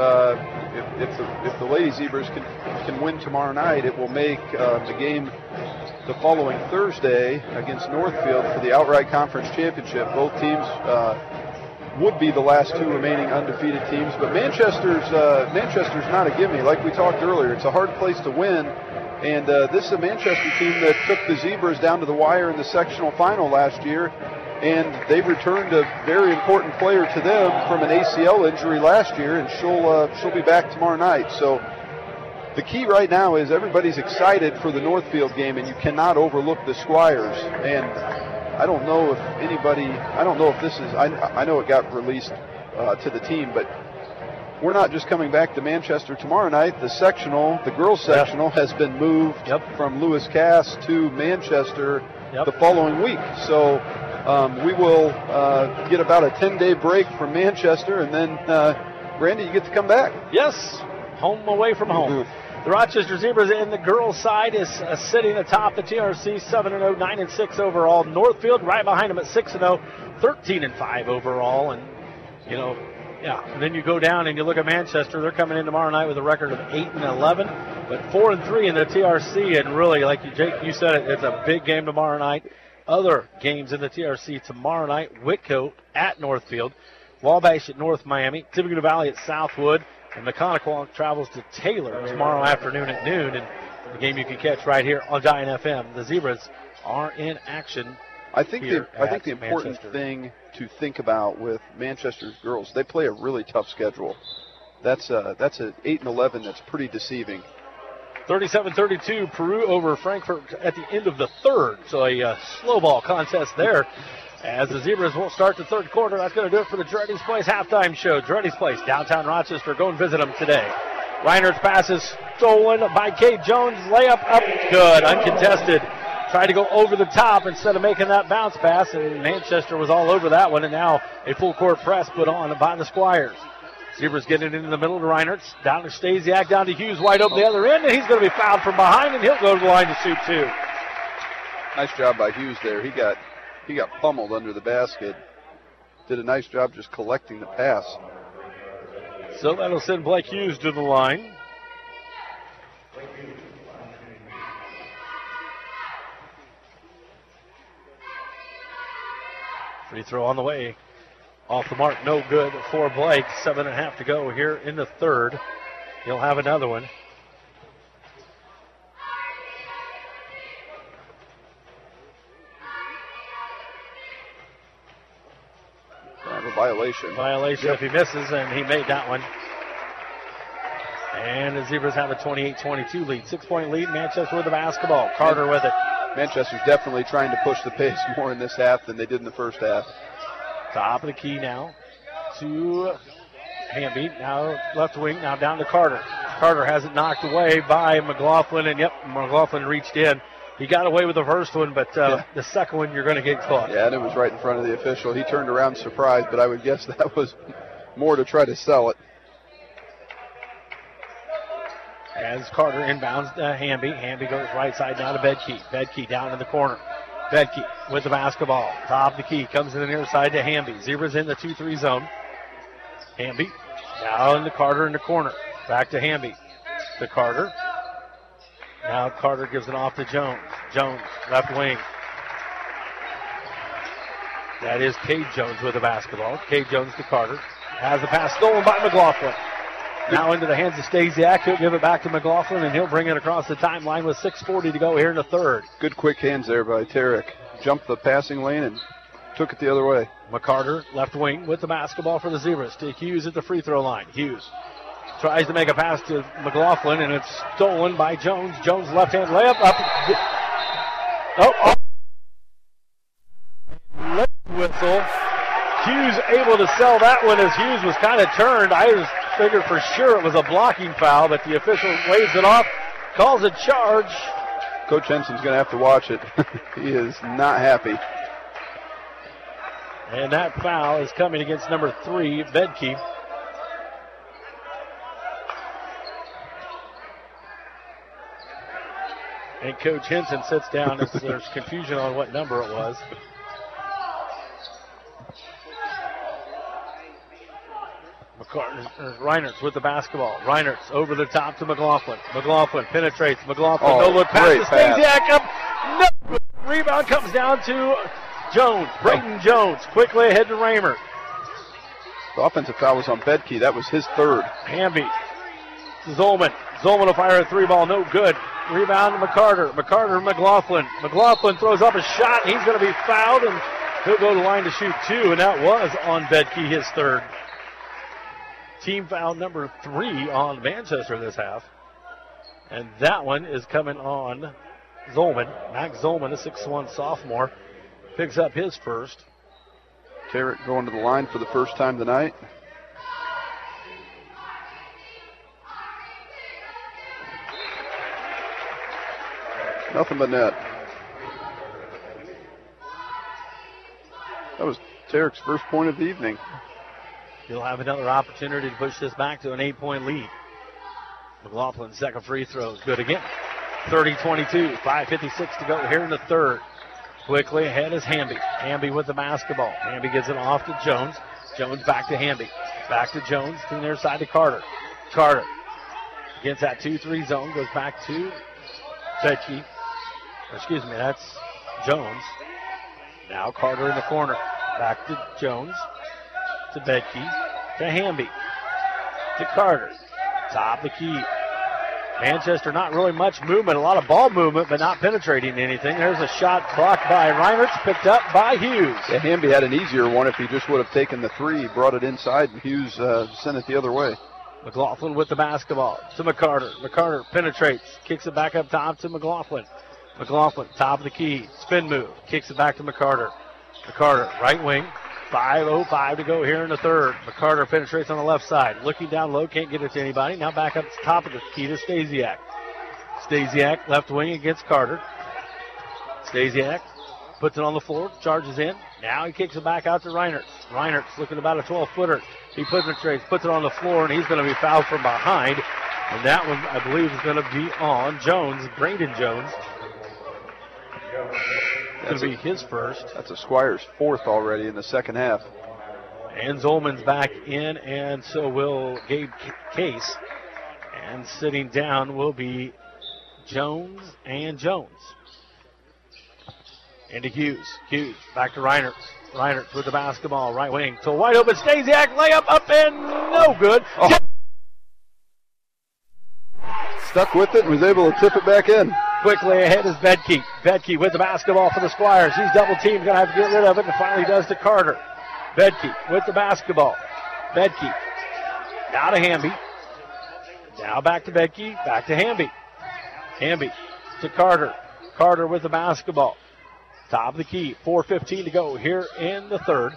if the Lady Zebras can win tomorrow night, it will make the game the following Thursday against Northfield for the outright conference championship. Both teams would be the last two remaining undefeated teams, but Manchester's not a gimme. Like we talked earlier, it's a hard place to win, and this is a Manchester team that took the Zebras down to the wire in the sectional final last year, and they returned a very important player to them from an ACL injury last year, and she'll be back tomorrow night. So the key right now is everybody's excited for the Northfield game, and you cannot overlook the Squires. And I don't know if this is, I know it got released to the team, but we're not just coming back to Manchester tomorrow night. The girls sectional has been moved from Lewis Cass to Manchester the following week. So we will get about a 10-day break from Manchester, and then, Randy, you get to come back. Yes, home away from home. The Rochester Zebras in the girls' side is sitting atop the TRC, 7-0, 9-6 overall. Northfield right behind them at 6-0, 13-5 overall. And, and then you go down and you look at Manchester. They're coming in tomorrow night with a record of 8-11, but 4-3 in the TRC. And really, like Jake, you said it, it's a big game tomorrow night. Other games in the TRC tomorrow night: Whitco at Northfield, Wabash at North Miami, Tippecanoe Valley at Southwood. And Mechanical travels to Taylor tomorrow afternoon at noon, and the game you can catch right here on Giant FM. The Zebras are in action. I think the important thing to think about with Manchester's girls, they play a really tough schedule. That's an 8-11 that's pretty deceiving. 37-32, Peru over Frankfurt at the end of the third. So a slow ball contest there. As the Zebras will start the third quarter, that's going to do it for the Dreddy's Place halftime show. Dreddy's Place, downtown Rochester. Go and visit them today. Reinert's pass is stolen by Kate Jones. Layup up good, uncontested. Tried to go over the top instead of making that bounce pass, and Manchester was all over that one. And now a full court press put on by the Squires. Zebras getting it into the middle to Reinert's. Down to Stasiak, down to Hughes, wide open the other end, and he's going to be fouled from behind, and he'll go to the line to shoot two. Nice job by Hughes there. He got pummeled under the basket. Did a nice job just collecting the pass. So that'll send Blake Hughes to the line. Free throw on the way. Off the mark, no good for Blake. 7.5 to go here in the third. He'll have another one. Violation if he misses, and he made that one. And the Zebras have a 28-22 lead. 6-point lead, Manchester with the basketball. Carter with it. Manchester's definitely trying to push the pace more in this half than they did in the first half. Top of the key now to Hamby. Now left wing. Now down to Carter. Carter has it knocked away by McLaughlin. And, McLaughlin reached in. He got away with the first one, but the second one you're going to get caught. Yeah, and it was right in front of the official. He turned around surprised, but I would guess that was more to try to sell it. As Carter inbounds Hamby. Hamby goes right side now to Bedke. Bedke down in the corner. Bedke with the basketball. Top of the key. Comes to the near side to Hamby. Zebras in the 2-3 zone. Hamby down to Carter in the corner. Back to Hamby. To Carter. Now Carter gives it off to Jones. Jones, left wing. That is Cade Jones with the basketball. Cade Jones to Carter. Has the pass stolen by McLaughlin. Now into the hands of Stasiak. He'll give it back to McLaughlin, and he'll bring it across the timeline with 6:40 to go here in the third. Good quick hands there by Tarek. Jumped the passing lane and took it the other way. McCarter, left wing, with the basketball for the Zebras to Hughes at the free throw line. Hughes tries to make a pass to McLaughlin, and it's stolen by Jones. Jones left-hand layup up. Left whistle. Hughes able to sell that one as Hughes was kind of turned. I just figured for sure it was a blocking foul, but the official waves it off, calls a charge. Coach Henson's going to have to watch it. He is not happy. And that foul is coming against number 3, Bedke. And Coach Henson sits down as there's confusion on what number it was. Reinertz with the basketball. Reinertz over the top to McLaughlin. McLaughlin penetrates. McLaughlin, no look pass to Stasiak up. No. Rebound comes down to Jones. Brayton Jones quickly ahead to Raymer. The offensive foul was on Bedke. That was his third. Hamby. Zolman. Zolman will fire a three ball. No good. Rebound to McCarter. McCarter, McLaughlin. McLaughlin throws up a shot. He's going to be fouled, and he'll go to the line to shoot 2, and that was on Bedke, his third. Team foul number 3 on Manchester this half. And that one is coming on Zolman. Max Zolman, a 6'1 sophomore, picks up his first. Tarrant going to the line for the first time tonight. Nothing but net. That was Tarrick's first point of the evening. He'll have another opportunity to push this back to an 8-point lead. McLaughlin's second free throw is good again. 30-22, 5:56 to go here in the third. Quickly ahead is Hamby. Hamby with the basketball. Hamby gets it off to Jones. Jones back to Hamby. Back to Jones to the near side to Carter. Carter gets that 2-3 zone, goes back to Bedke. Excuse me, that's Jones. Now Carter in the corner. Back to Jones. To Bedke, to Hamby, to Carter. Top of the key. Manchester not really much movement, a lot of ball movement, but not penetrating anything. There's a shot blocked by Reinertz, picked up by Hughes. Yeah, Hamby had an easier one if he just would have taken the 3, brought it inside, and Hughes sent it the other way. McLaughlin with the basketball to McCarter. McCarter penetrates, kicks it back up top to McLaughlin. McLaughlin, top of the key, spin move, kicks it back to McCarter. McCarter, right wing. 5:05 to go here in the third. McCarter penetrates on the left side. Looking down low, can't get it to anybody. Now back up to the top of the key to Stasiak. Stasiak, left wing against Carter. Stasiak puts it on the floor, charges in. Now he kicks it back out to Reinertz. Reinertz looking about a 12-footer. He penetrates, puts it on the floor, and he's going to be fouled from behind. And that one, I believe, is going to be on Jones, Brandon Jones. That's going to be his first. That's a Squires' fourth already in the second half. And Zolman's back in, and so will Gabe Case. And sitting down will be Jones and Jones. Into Hughes. Hughes back to Reinertz. Reinertz with the basketball, right wing. To wide open Stasiak, layup up and no good. Oh. Stuck with it and was able to tip it back in. Quickly ahead is Bedke. Bedke with the basketball for the Squires. He's double teamed, going to have to get rid of it, and finally does to Carter. Bedke with the basketball. Bedke now to Hamby. Now back to Bedke, back to Hamby. Hamby to Carter. Carter with the basketball. Top of the key, 4:15 to go here in the third.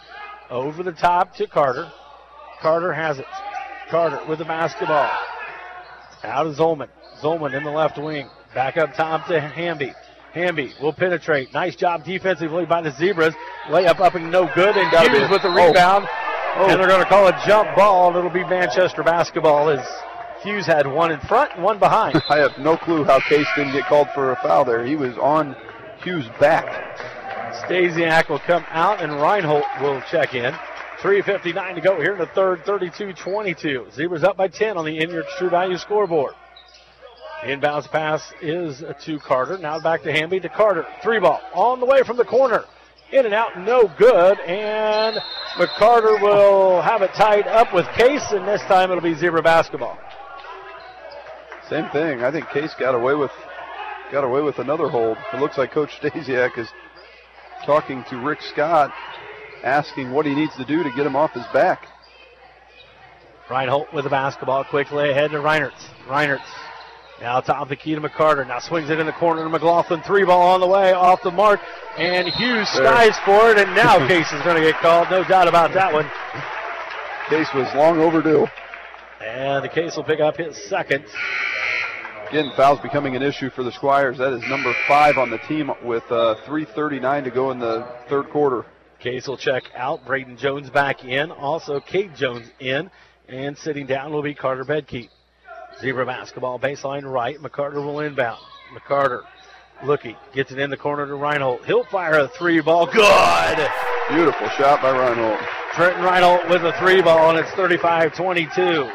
Over the top to Carter. Carter has it. Carter with the basketball. Out of Zolman. Zolman in the left wing. Back up top to Hamby. Hamby will penetrate. Nice job defensively by the Zebras. Layup up and no good. And Hughes with the rebound. And they're going to call a jump ball. It'll be Manchester basketball as Hughes had one in front and one behind. I have no clue how Case didn't get called for a foul there. He was on Hughes' back. Stasiak will come out and Reinhold will check in. 3:59 to go here in the third, 32-22. Zebras up by 10 on the in-your True Value scoreboard. Inbounds pass is to Carter. Now back to Hamby to Carter. 3-ball on the way from the corner. In and out, no good. And McCarter will have it tied up with Case, and this time it'll be Zebra basketball. Same thing. I think Case got away with another hold. It looks like Coach Stasiak is talking to Rick Scott, asking what he needs to do to get him off his back. Reinhold with the basketball quickly ahead to Reinertz. Reinertz now top of the key to McCarter. Now swings it in the corner to McLaughlin. 3-ball on the way, off the mark. And Hughes skies for it, and now Case is going to get called. No doubt about that one. Case was long overdue. And the Case will pick up his second. Again, fouls becoming an issue for the Squires. That is number 5 on the team with 3:39 to go in the third quarter. Case will check out. Braden Jones back in. Also, Cade Jones in. And sitting down will be Carter Bedke. Zebra basketball baseline right. McCarter will inbound. McCarter looking. Gets it in the corner to Reinhold. He'll fire a 3-ball. Good! Beautiful shot by Reinhold. Trenton Reinhold with a 3-ball, and it's 35-22.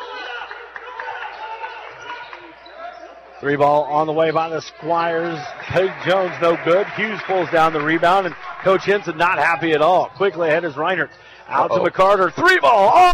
3-ball on the way by the Squires. Cade Jones no good. Hughes pulls down the rebound, and Coach Henson not happy at all. Quickly ahead is Reinert. Out to McCarter. 3-ball. Oh!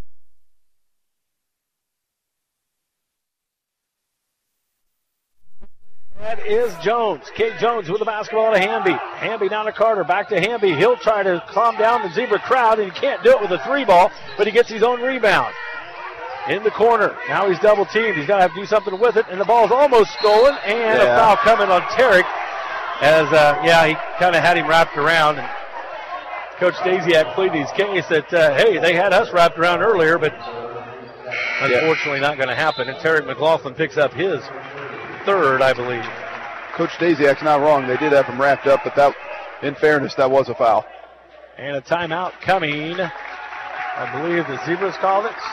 That is Jones. Cade Jones with the basketball to Hamby. Hamby down to Carter. Back to Hamby. He'll try to calm down the Zebra crowd, and he can't do it with a 3-ball, but he gets his own rebound. In the corner. Now he's double teamed. He's got to have to do something with it, and the ball's almost stolen, and a foul coming on Tarek as, he kind of had him wrapped around. And Coach Stasiak pleaded his case that, hey, they had us wrapped around earlier, but unfortunately not going to happen. And Tarek McLaughlin picks up his third, I believe. Coach Stasiak's not wrong. They did have him wrapped up, but that, in fairness, that was a foul. And a timeout coming. I believe the Zebras called it.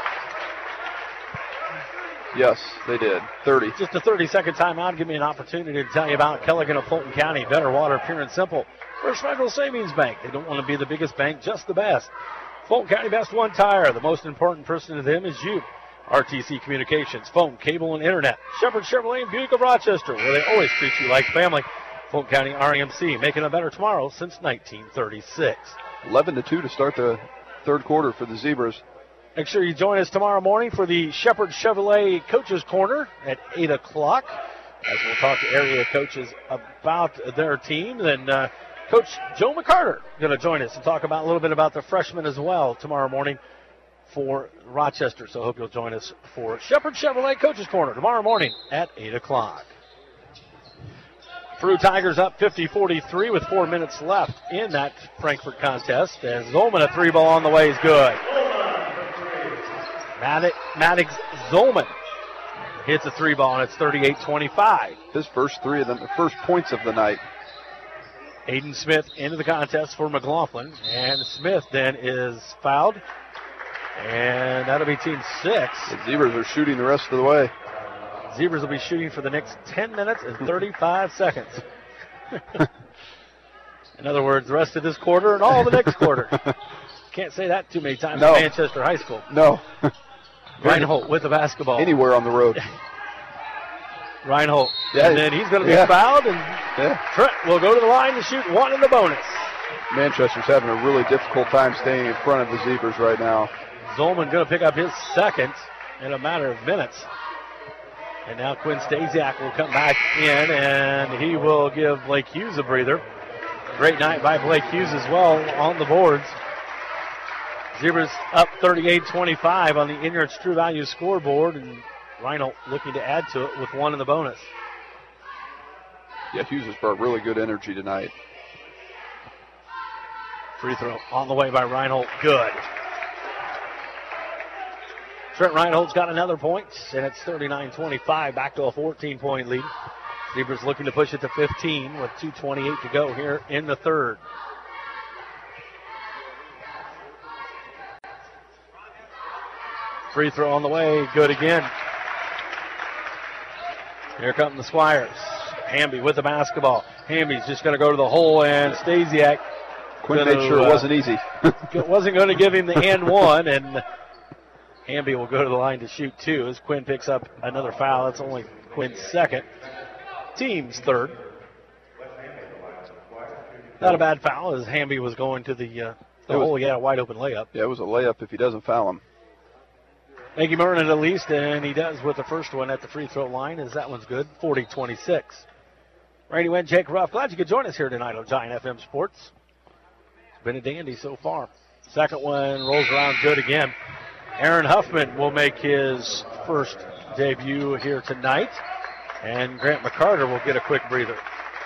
Yes, they did. 30. Just a 30-second timeout. Give me an opportunity to tell you about Kelligan of Fulton County. Better water, pure and simple. First Federal Savings Bank. They don't want to be the biggest bank, just the best. Fulton County Best One Tire. The most important person to them is you. RTC Communications, phone, cable, and internet. Shepherd Chevrolet and Buick of Rochester, where they always treat you like family. Fulton County RMC, making a better tomorrow since 1936. 11-2 to start the third quarter for the Zebras. Make sure you join us tomorrow morning for the Shepherd Chevrolet Coaches Corner at 8 o'clock. As we'll talk to area coaches about their team. Then Coach Joe McCarter going to join us and talk about a little bit about the freshmen as well tomorrow morning for Rochester. So hope you'll join us for Shepherd Chevrolet Coaches Corner tomorrow morning at 8 o'clock. Peru Tigers up 50-43 with 4 minutes left in that Frankfort contest. As Zolman, a 3-ball on the way is good. Maddox Zolman hits a 3-ball, and it's 38-25. His first points of the night. Aiden Smith into the contest for McLaughlin, and Smith then is fouled, and that'll be team 6. The Zebras are shooting the rest of the way. Zebras will be shooting for the next 10 minutes and 35 seconds. In other words, the rest of this quarter and all the next quarter. Can't say that too many times at Manchester High School. No. Reinhold with the basketball. Anywhere on the road. Reinhold. And then he's going to be fouled, and Trent will go to the line to shoot one in the bonus. Manchester's having a really difficult time staying in front of the Zebras right now. Zolman going to pick up his second in a matter of minutes. And now Quinn Stasiak will come back in, and he will give Blake Hughes a breather. Great night by Blake Hughes as well on the boards. Zebras up 38-25 on the Inerts True Value scoreboard, and Reinhold looking to add to it with one in the bonus. Yeah, Hughes has brought really good energy tonight. Free throw on the way by Reinhold. Good. Trent Reinhold's got another point, and it's 39-25, back to a 14-point lead. Zebras looking to push it to 15 with 2:28 to go here in the third. Free throw on the way, good again. Here come the Squires. Hamby with the basketball. Hamby's just going to go to the hole, and Stasiak. Quinn made sure it wasn't easy. Wasn't going to give him the and one, and Hamby will go to the line to shoot two as Quinn picks up another foul. That's only Quinn's second. Team's third. Not a bad foul as Hamby was going to the hole. He had a wide open layup. Yeah, it was a layup if he doesn't foul him. Make him earn it at least, and he does with the first one at the free throw line, as that one's good, 40-26. Randy Wendt, Jake Ruff, glad you could join us here tonight on Giant FM Sports. It's been a dandy so far. Second one rolls around good again. Aaron Huffman will make his first debut here tonight, and Grant McCarter will get a quick breather.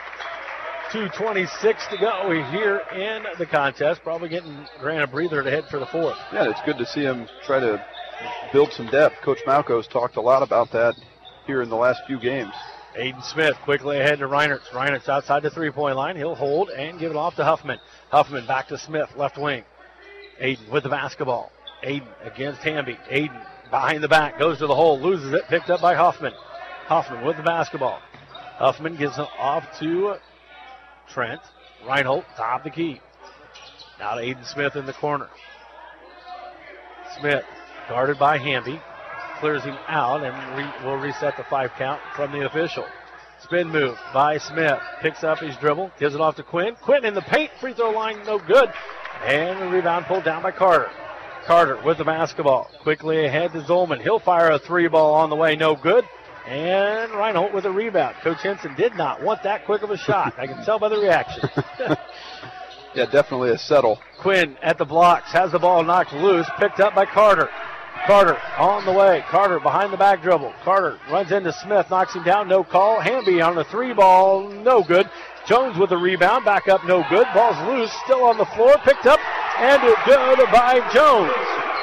2:26 to go here in the contest. Probably getting Grant a breather to head for the fourth. Yeah, it's good to see him try to build some depth. Coach Malco's talked a lot about that here in the last few games. Aiden Smith quickly ahead to Reinertz. Reinertz outside the three-point line. He'll hold and give it off to Huffman. Huffman back to Smith, left wing. Aiden with the basketball. Aiden against Hamby. Aiden behind the back, goes to the hole, loses it, picked up by Huffman. Huffman with the basketball. Huffman gives it off to Trent. Reinhold, top of the key. Now to Aiden Smith in the corner. Smith guarded by Hamby. Clears him out and will reset the 5 count from the official. Spin move by Smith. Picks up his dribble. Gives it off to Quinn. Quinn in the paint. Free throw line, no good. And the rebound pulled down by Carter. Carter with the basketball. Quickly ahead to Zolman. He'll fire a 3-ball on the way, no good. And Reinhold with a rebound. Coach Henson did not want that quick of a shot. I can tell by the reaction. Yeah, definitely a settle. Quinn at the blocks. Has the ball knocked loose. Picked up by Carter. Carter on the way. Carter behind the back dribble. Carter runs into Smith. Knocks him down. No call. Hamby on the 3-ball. No good. Jones with the rebound. Back up. No good. Ball's loose. Still on the floor. Picked up. And good by Jones.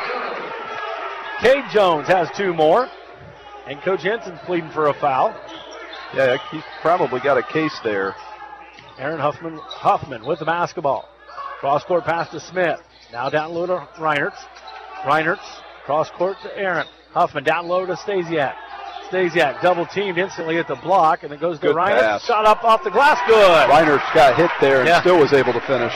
Cade Jones has 2 more. And Coach Henson's pleading for a foul. Yeah, he's probably got a case there. Aaron Huffman with the basketball. Cross-court pass to Smith. Now down low to Reinertz. Reinertz, cross-court to Aaron. Huffman down low to Stasiak. Stasiak double-teamed instantly at the block, and it goes to Reinertz. Shot up off the glass, good. Reinertz got hit there and still was able to finish.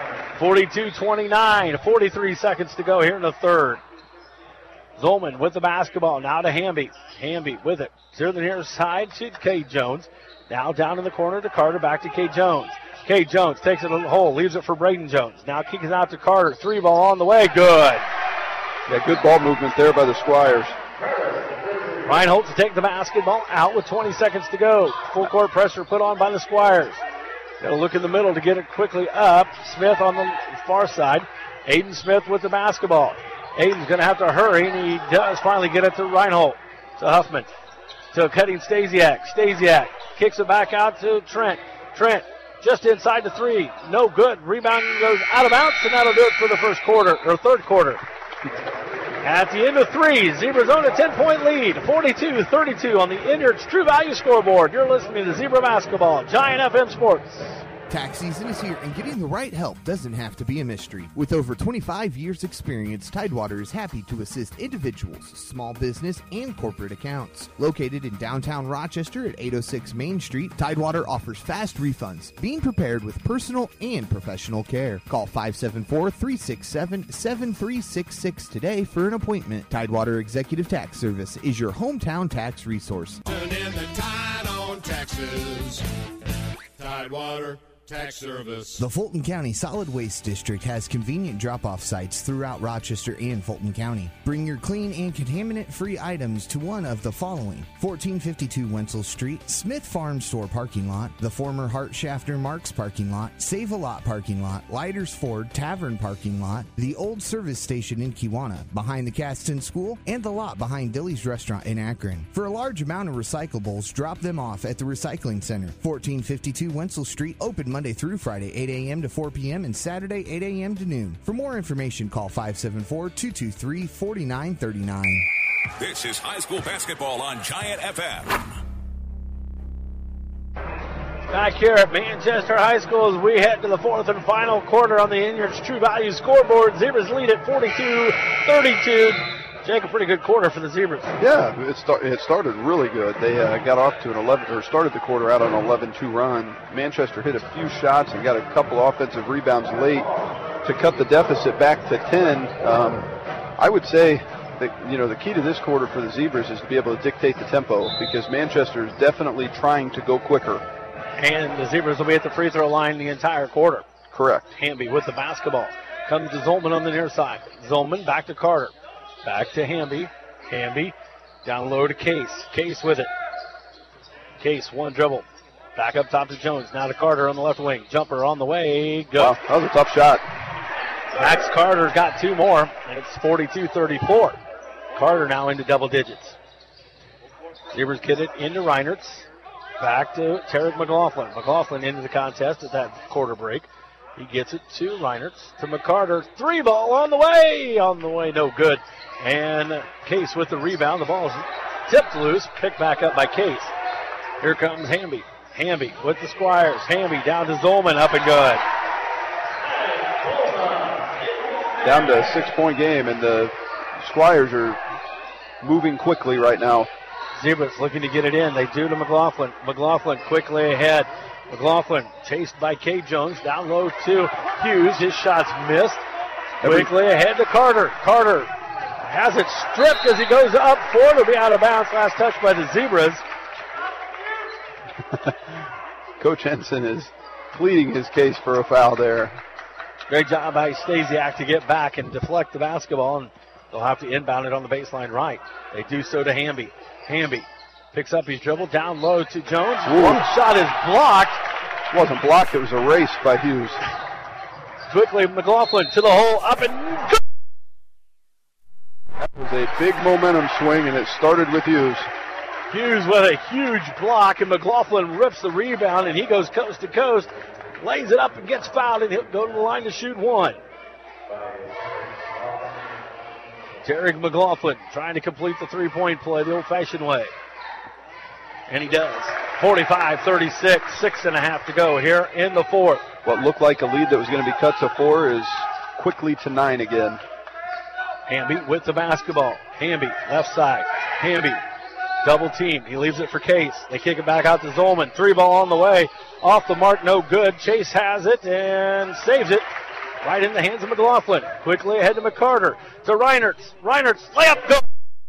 42-29, 43 seconds to go here in the third. Zolman with the basketball, now to Hamby. Hamby with it. To the near side to Cade Jones. Now down in the corner to Carter, back to Cade Jones. Cade Jones takes it to the hole, leaves it for Braden Jones. Now kicks it out to Carter. 3-ball on the way, good. Yeah, good ball movement there by the Squires. Reinhold to take the basketball out with 20 seconds to go. Full court pressure put on by the Squires. Got to look in the middle to get it quickly up. Smith on the far side. Aiden Smith with the basketball. Aiden's going to have to hurry, and he does finally get it to Reinhold. To Huffman. To cutting Stasiak. Stasiak kicks it back out to Trent. Trent just inside the 3. No good. Rebound goes out of bounds, and that'll do it for the first quarter, or third quarter. At the end of 3, Zebras own a 10-point lead, 42-32 on the Inyards True Value scoreboard. You're listening to Zebra Basketball, Giant FM Sports. Tax season is here, and getting the right help doesn't have to be a mystery. With over 25 years' experience, Tidewater is happy to assist individuals, small business, and corporate accounts. Located in downtown Rochester at 806 Main Street, Tidewater offers fast refunds, being prepared with personal and professional care. Call 574-367-7366 today for an appointment. Tidewater Executive Tax Service is your hometown tax resource. Turn in the tide on taxes. Tidewater Tax Service. The Fulton County Solid Waste District has convenient drop-off sites throughout Rochester and Fulton County. Bring your clean and contaminant-free items to one of the following: 1452 Wenzel Street, Smith Farm Store parking lot, the former Hart Shafter Marks parking lot, Save-A-Lot parking lot, Lighters Ford Tavern parking lot, the old service station in Kewanna, behind the Caston School, and the lot behind Dilly's Restaurant in Akron. For a large amount of recyclables, drop them off at the Recycling Center, 1452 Wenzel Street, open Monday through Friday, 8 a.m. to 4 p.m. and Saturday, 8 a.m. to noon. For more information, call 574-223-4939. This is high school basketball on Giant FM. Back here at Manchester High School as we head to the fourth and final quarter on the Inyards True Value scoreboard. Zebras lead at 42-32. Jake, a pretty good quarter for the Zebras. Yeah, it started really good. They got off to started the quarter out on an 11-2 run. Manchester hit a few shots and got a couple offensive rebounds late to cut the deficit back to 10. I would say that, the key to this quarter for the Zebras is to be able to dictate the tempo, because Manchester is definitely trying to go quicker. And the Zebras will be at the free throw line the entire quarter. Correct. Hamby with the basketball. Comes to Zolman on the near side. Zolman back to Carter. Back to Hamby. Hamby down low to Case. Case with it. Case, one dribble. Back up top to Jones. Now to Carter on the left wing. Jumper on the way. Good. Wow, that was a tough shot. Max Carter's got two more. And it's 42-34. Carter now into double digits. Zebras get it into Reinertz. Back to Tarek McLaughlin. McLaughlin into the contest at that quarter break. He gets it to Reinertz, to McCarter. Three ball on the way. On the way, no good. And Case with the rebound. The ball's tipped loose. Picked back up by Case. Here comes Hamby. Hamby with the Squires. Hamby down to Zolman. Up and good. Down to a 6-point game, and the Squires are moving quickly right now. Zebras looking to get it in. They do to McLaughlin. McLaughlin quickly ahead. McLaughlin chased by K. Jones. Down low to Hughes. His shot's missed. Quickly ahead to Carter. Carter has it stripped as he goes up for it. It'll be out of bounds. Last touch by the Zebras. Coach Henson is pleading his case for a foul there. Great job by Stasiak to get back and deflect the basketball, and they'll have to inbound it on the baseline right. They do so to Hamby. Hamby picks up his dribble down low to Jones. Ooh. One shot is blocked. It wasn't blocked, it was erased by Hughes. Quickly, McLaughlin to the hole, up and go. That was a big momentum swing, and it started with Hughes. Hughes with a huge block, and McLaughlin rips the rebound, and he goes coast to coast, lays it up and gets fouled, and he'll go to the line to shoot one. Derek McLaughlin trying to complete the three-point play the old-fashioned way. And he does. 45-36, 6.5 to go here in the fourth. What looked like a lead that was going to be cut to 4 is quickly to 9 again. Hamby with the basketball. Hamby, left side. Hamby, double team. He leaves it for Case. They kick it back out to Zolman. Three ball on the way. Off the mark, no good. Chase has it and saves it. Right in the hands of McLaughlin. Quickly ahead to McCarter. To Reinertz. Reinertz, layup, go!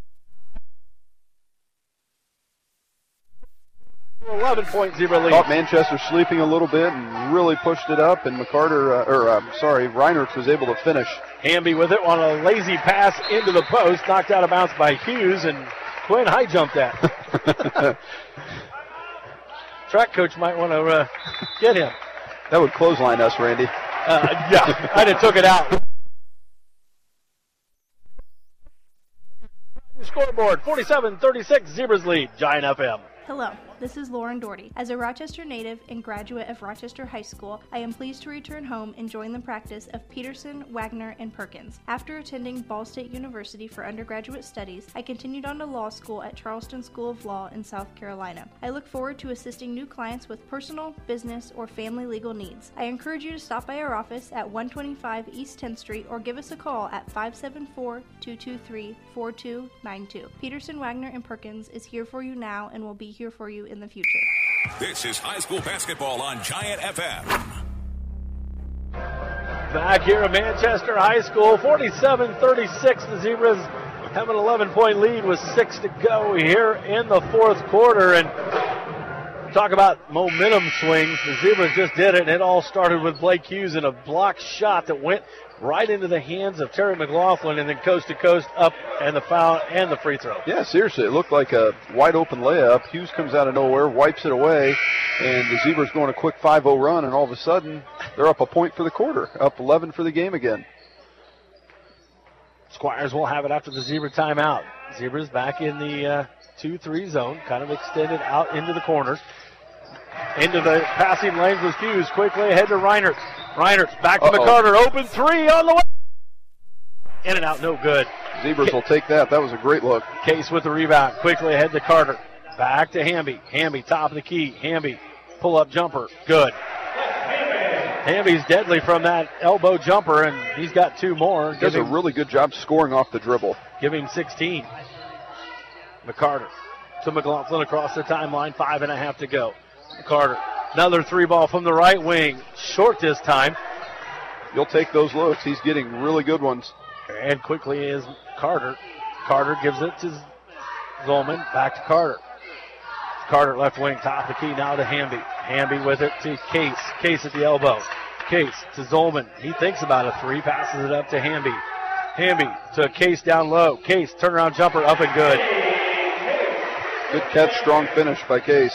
11-point Zebra lead. Thought Manchester sleeping a little bit and really pushed it up, and Reinertz was able to finish. Hamby with it on a lazy pass into the post. Knocked out of bounds by Hughes, and Quinn high jumped that. Track coach might want to get him. That would clothesline us, Randy. Yeah, I'd have took it out. Scoreboard, 47-36, Zebras lead, Giant FM. Hello, this is Lauren Doherty. As a Rochester native and graduate of Rochester High School, I am pleased to return home and join the practice of Peterson, Wagner, and Perkins. After attending Ball State University for undergraduate studies, I continued on to law school at Charleston School of Law in South Carolina. I look forward to assisting new clients with personal, business, or family legal needs. I encourage you to stop by our office at 125 East 10th Street or give us a call at 574-223-4292. Peterson, Wagner, and Perkins is here for you now and will be here for you in the future. This is high school basketball on Giant FM. Back here at Manchester High School, 47-36. The Zebras have an 11-point lead with 6 to go here in the fourth quarter. And talk about momentum swings. The Zebras just did it, and it all started with Blake Hughes and a blocked shot that went right into the hands of Terry McLaughlin, and then coast to coast up, and the foul and the free throw. Yeah, seriously, it looked like a wide open layup. Hughes comes out of nowhere, wipes it away, and the Zebras go on a quick 5-0 run, and all of a sudden they're up a point for the quarter, up 11 for the game again. Squires will have it after the Zebra timeout. Zebras back in the 2-3 zone, kind of extended out into the corners. Into the passing lanes with Hughes. Quickly ahead to Reinert. Reinert back to McCarter. Open three on the way. In and out, no good. Zebras will take that. That was a great look. Case with the rebound. Quickly ahead to Carter. Back to Hamby. Hamby, top of the key. Hamby, pull-up jumper. Good. Hamby's deadly from that elbow jumper, and he's got 2 more. Does a really good job scoring off the dribble. Give him 16. McCarter to McLaughlin across the timeline. 5.5 to go. McCarter, another 3 ball from the right wing. Short this time. You'll take those looks. He's getting really good ones. And quickly is Carter. Carter gives it to Zolman. Back to Carter. Carter left wing, top of the key, now to Hamby. Hamby with it to Case. Case at the elbow. Case to Zolman. He thinks about a 3, passes it up to Hamby. Hamby to Case down low. Case, turnaround jumper, up and good. Good catch, strong finish by Case.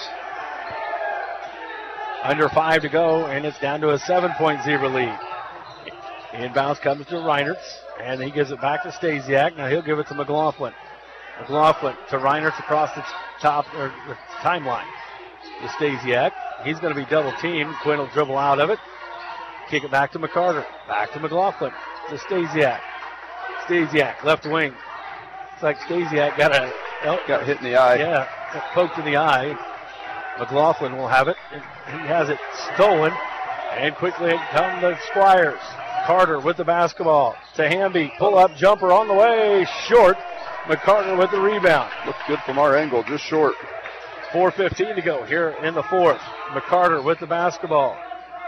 Under 5 to go, and it's down to a 7-point Zebra lead. Inbounds comes to Reinertz, and he gives it back to Stasiak. Now he'll give it to McLaughlin. McLaughlin to Reinertz across the top or the timeline. To Stasiak. He's going to be double teamed. Quinn will dribble out of it. Kick it back to McCarter. Back to McLaughlin. To Stasiak. Stasiak, left wing. It's like Stasiak got hit in the eye. Yeah, got poked in the eye. McLaughlin will have it. He has it stolen. And quickly come the Squires. Carter with the basketball to Hamby. Pull-up jumper on the way. Short. McCarter with the rebound. Looks good from our angle, just short. 4:15 to go here in the 4th. McCarter with the basketball.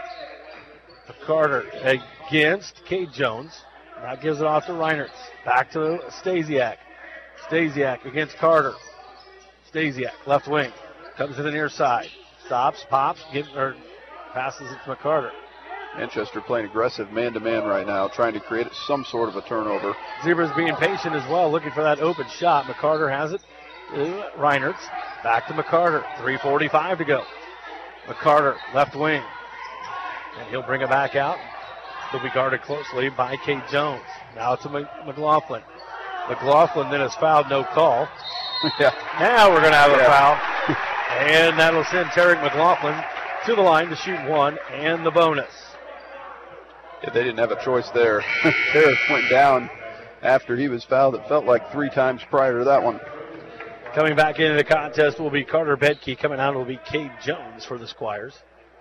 McCarter against Cade Jones. Now gives it off to Reinertz. Back to Stasiak. Stasiak against Carter. Stasiak, left wing. Comes to the near side. Stops, pops, passes it to McCarter. Manchester playing aggressive man-to-man right now, trying to create some sort of a turnover. Zebras being patient as well, looking for that open shot. McCarter has it. Reinertz. Back to McCarter. 3:45 to go. McCarter, left wing. And he'll bring it back out. He'll be guarded closely by Cade Jones. Now to McLaughlin. McLaughlin then is fouled, no call. Yeah. Now we're going to have a foul. And that'll send Tarek McLaughlin to the line to shoot 1 and the bonus. Yeah, they didn't have a choice there. Tarek went down after he was fouled. It felt like 3 times prior to that one. Coming back into the contest will be Carter Bedke. Coming out will be Cade Jones for the Squires.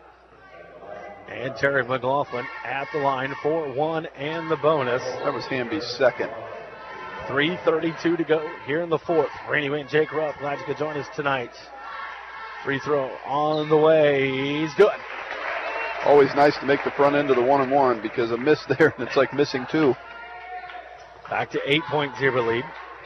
And Terry McLaughlin at the line for 1 and the bonus. That was Hamby's second. 3:32 to go here in the 4th. Randy Wayne, Jake Rupp, glad you could join us tonight. Free throw on the way. He's good. Always nice to make the front end of the 1-on-1 because a miss there, and it's like missing 2. Back to 8-point Zebra lead.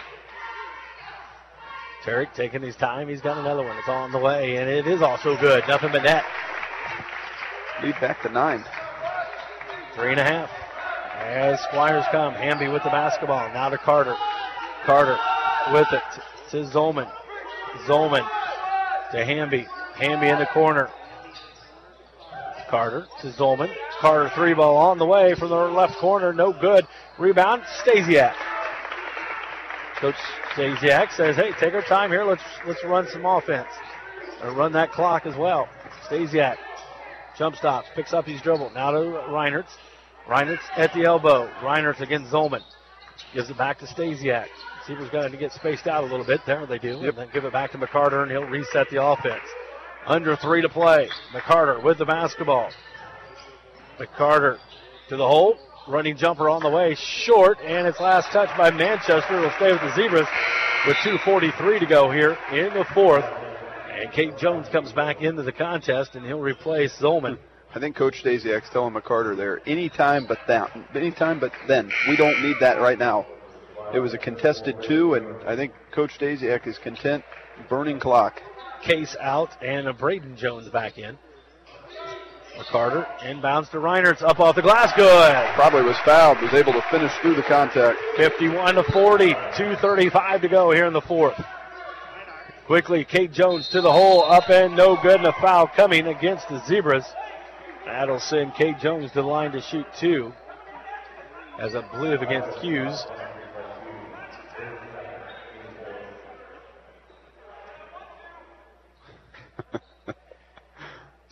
Tarek taking his time. He's got another one. It's on the way, and it is also good. Nothing but net. Lead back to 9. 3.5. As Squires come. Hamby with the basketball. Now to Carter. Carter with it to Zolman. Zolman to Hamby. Hamby in the corner. Carter to Zolman. Carter 3-ball on the way from the left corner. No good. Rebound. Stasiak. Coach Stasiak says, hey, take our time here. Let's run some offense. Or run that clock as well. Stasiak. Jump stops. Picks up his dribble. Now to Reinertz. Reinertz at the elbow. Reinertz against Zolman. Gives it back to Stasiak. Seaver's got to get spaced out a little bit. There they do. Yep. And then give it back to McCarter, and he'll reset the offense. Under 3 to play. McCarter with the basketball. McCarter to the hole. Running jumper on the way. Short, and it's last touch by Manchester. Will stay with the Zebras with 2:43 to go here in the 4th. And Cade Jones comes back into the contest, and he'll replace Zolman. I think Coach Stasiak's telling McCarter there, anytime but then. We don't need that right now. It was a contested 2, and I think Coach Stasiak is content. Burning clock. Case out, and Braden Jones back in. McCarter inbounds to Reinertz, up off the glass, good. Probably was fouled, was able to finish through the contact. 51-40, 2:35 to go here in the 4th. Quickly, Cade Jones to the hole, up and no good, and a foul coming against the Zebras. That'll send Cade Jones to the line to shoot 2 as a blitz against Hughes.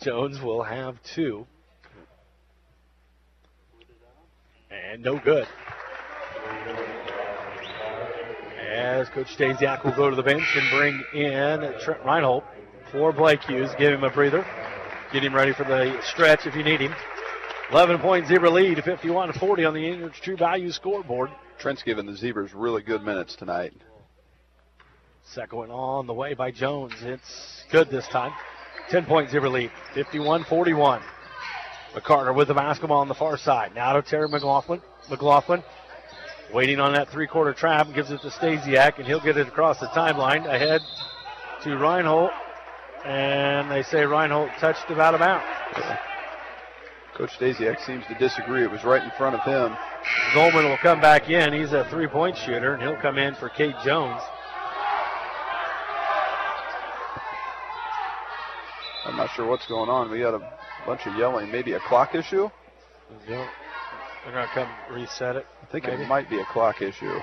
Jones will have 2. And no good. As Coach Stasiak will go to the bench and bring in Trent Reinhold for Blake Hughes. Give him a breather. Get him ready for the stretch if you need him. 11-point Zebra lead, 51-40 on the English True Value scoreboard. Trent's given the Zebras really good minutes tonight. Second one on the way by Jones. It's good this time. 10-point Zebra lead, 51-41. McCarter with the basketball on the far side. Now to Terry McLaughlin. McLaughlin waiting on that three-quarter trap, gives it to Stasiak, and he'll get it across the timeline ahead to Reinhold. And they say Reinhold touched it out of bounds. Yeah. Coach Stasiak seems to disagree. It was right in front of him. Goldman will come back in. He's a three-point shooter, and he'll come in for Cade Jones. I'm not sure what's going on. We got a bunch of yelling. Maybe a clock issue? They're going to come reset it. I think it might be a clock issue.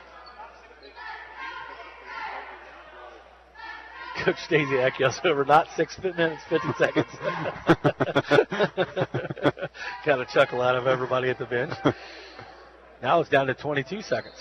Coach Stasiak yells over, not 6 minutes, 50 seconds. Got a chuckle out of everybody at the bench. Now it's down to 22 seconds.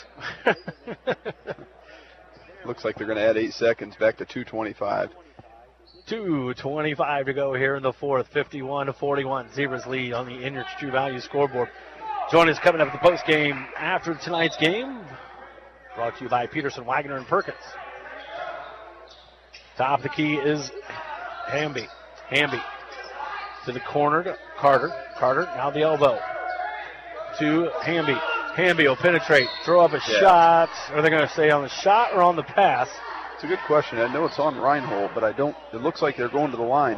Looks like they're going to add 8 seconds back to 2:25. 2:25 to go here in the fourth. 51-41. Zebras lead on the Enrich True Value scoreboard. Join us coming up at the post game after tonight's game. Brought to you by Peterson, Wagner, and Perkins. Top of the key is Hamby. Hamby to the corner to Carter. Carter now the elbow to Hamby. Hamby will penetrate, throw up a shot. Are they going to say on the shot or on the pass? It's a good question. I know it's on Reinhold, but it looks like they're going to the line.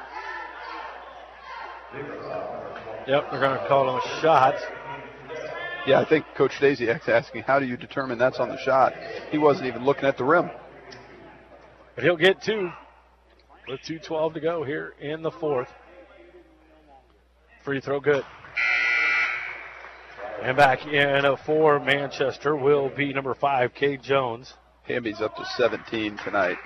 Yep, they're going to call it on a shot. Yeah, I think Coach Stasiak's asking, how do you determine that's on the shot? He wasn't even looking at the rim. But he'll get 2 with 2:12 to go here in the fourth. Free throw good. And back in for Manchester will be number 5, Cade Jones. Hamby's up to 17 tonight.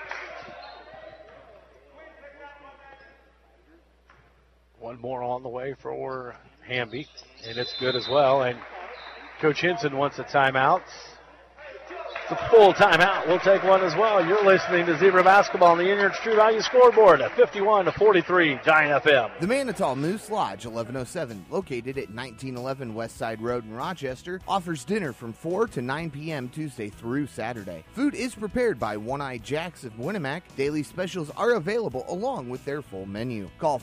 One more on the way for Hamby, and it's good as well. And Coach Henson wants a timeout. It's a full timeout. We'll take one as well. You're listening to Zebra Basketball on the Enrich True Value scoreboard at 51-43 Giant FM. The Manitou Moose Lodge 1107, located at 1911 West Side Road in Rochester, offers dinner from 4 to 9 p.m. Tuesday through Saturday. Food is prepared by One-Eye Jacks of Winnemac. Daily specials are available along with their full menu. Call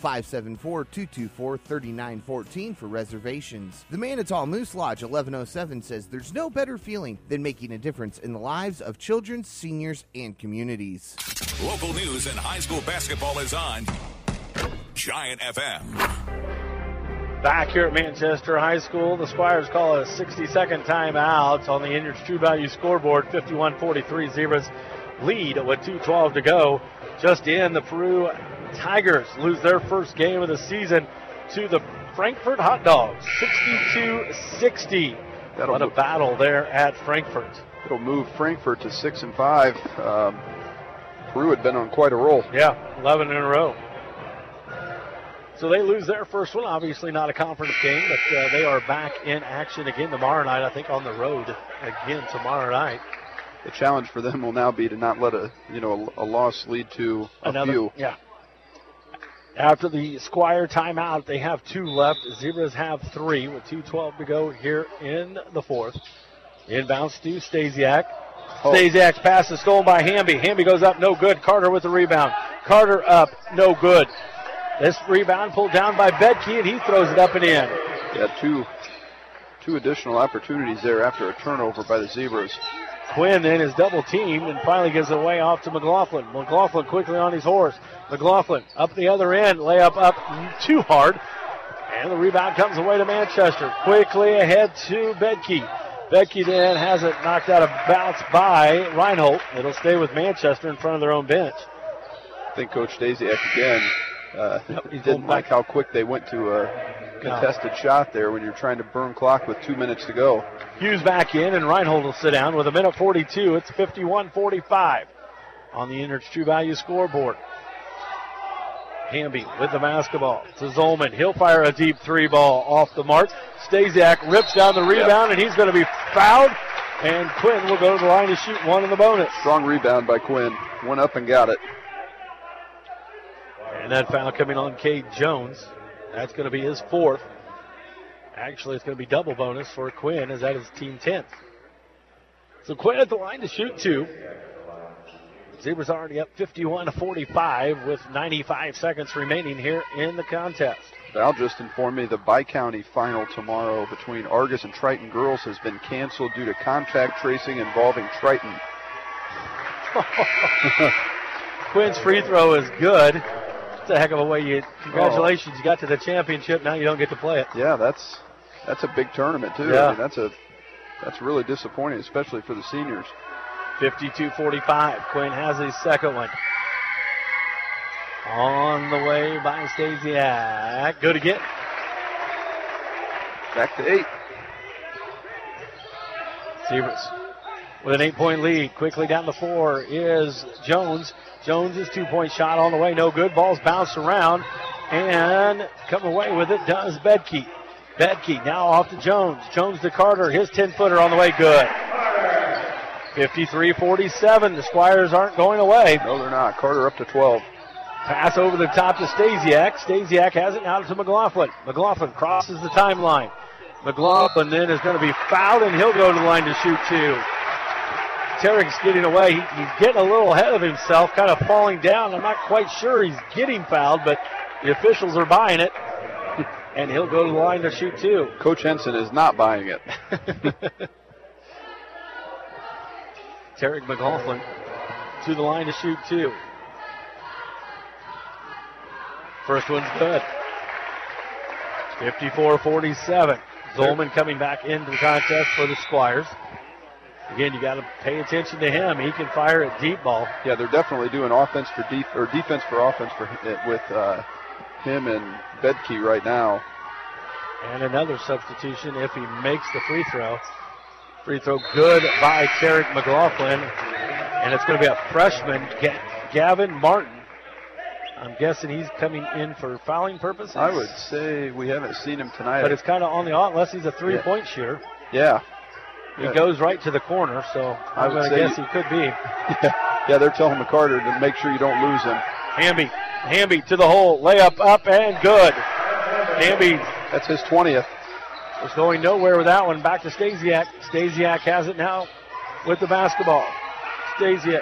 574-224-3914 for reservations. The Manitou Moose Lodge 1107 says there's no better feeling than making a difference in the lives of children, seniors, and communities. Local news and high school basketball is on Giant FM. Back here at Manchester High School, the Squires call it a 60-second timeout on the Enrich True Value scoreboard. 51-43 Zebras lead with 2:12 to go. Just in, the Peru Tigers lose their first game of the season to the Frankfurt Hot Dogs, 62-60. What a battle there at Frankfurt. It'll move Frankfurt to 6-5. Peru had been on quite a roll. Yeah, 11 in a row. So they lose their first one. Obviously not a conference game, but they are back in action again tomorrow night. I think on the road again tomorrow night. The challenge for them will now be to not let a loss lead to a few. Yeah. After the Squire timeout, they have 2 left. Zebras have 3 with 2:12 to go here in the fourth. Inbounds to Stasiak. Stasiak's pass is stolen by Hamby. Hamby goes up, no good. Carter with the rebound. Carter up, no good. This rebound pulled down by Bedke, and he throws it up and in. Yeah, two additional opportunities there after a turnover by the Zebras. Quinn then is double teamed and finally gives it away off to McLaughlin. McLaughlin quickly on his horse. McLaughlin up the other end, layup up too hard. And the rebound comes away to Manchester. Quickly ahead to Bedke. Bedke then has it knocked out of bounds by Reinhold. It'll stay with Manchester in front of their own bench. I think Coach Stasiak again didn't like how quick they went to a contested shot there when you're trying to burn clock with 2 minutes to go. Hughes back in, and Reinhold will sit down with 1:42. It's 51-45 on the Enrich True Value scoreboard. Hamby with the basketball to Zolman. He'll fire a deep three ball off the mark. Stasiak rips down the rebound, and he's going to be fouled. And Quinn will go to the line to shoot one in the bonus. Strong rebound by Quinn. Went up and got it. And that foul coming on Cade Jones. That's going to be his 4th. Actually, it's going to be double bonus for Quinn, as that is team 10th. So Quinn at the line to shoot 2. Zebras already up 51-45 with 95 seconds remaining here in the contest. Val just informed me the bi-county final tomorrow between Argus and Triton girls has been canceled due to contact tracing involving Triton. Quinn's free throw is good. It's a heck of a way. Congratulations, you got to the championship. Now you don't get to play it. Yeah, that's a big tournament too. Yeah. I mean, that's really disappointing, especially for the seniors. 52-45. Quinn has his second one. On the way by Stasiak. Good again. Back to 8. Zebras with an 8-point lead. Quickly down the floor is Jones. Jones' 2-point shot on the way. No good. Ball's bounced around. And come away with it does Bedke. Bedke now off to Jones. Jones to Carter. His 10-footer on the way. Good. 53-47. The Squires aren't going away. No, they're not. Carter up to 12. Pass over the top to Stasiak. Stasiak has it now to McLaughlin. McLaughlin crosses the timeline. McLaughlin then is going to be fouled, and he'll go to the line to shoot 2. Terrick's getting away. He's getting a little ahead of himself, kind of falling down. I'm not quite sure he's getting fouled, but the officials are buying it, and he'll go to the line to shoot 2. Coach Henson is not buying it. Terrick McLaughlin to the line to shoot 2. First one's good. 54-47. Zolman coming back into the contest for the Squires. Again, you got to pay attention to him. He can fire a deep ball. Yeah, they're definitely doing offense for defense for offense for with him and Bedke right now. And another substitution if he makes the free throw. Free throw good by Terrick McLaughlin. And it's going to be a freshman, Gavin Martin. I'm guessing he's coming in for fouling purposes. I would say we haven't seen him tonight. But it's kind of on the unless he's a three-point shooter. Yeah. He goes right to the corner, so I'm going to guess he could be. Yeah, they're telling McCarter to make sure you don't lose him. Hamby to the hole, layup up and good. Hamby. That's his 20th. Was going nowhere with that one. Back to Stasiak. Stasiak has it now with the basketball. Stasiak.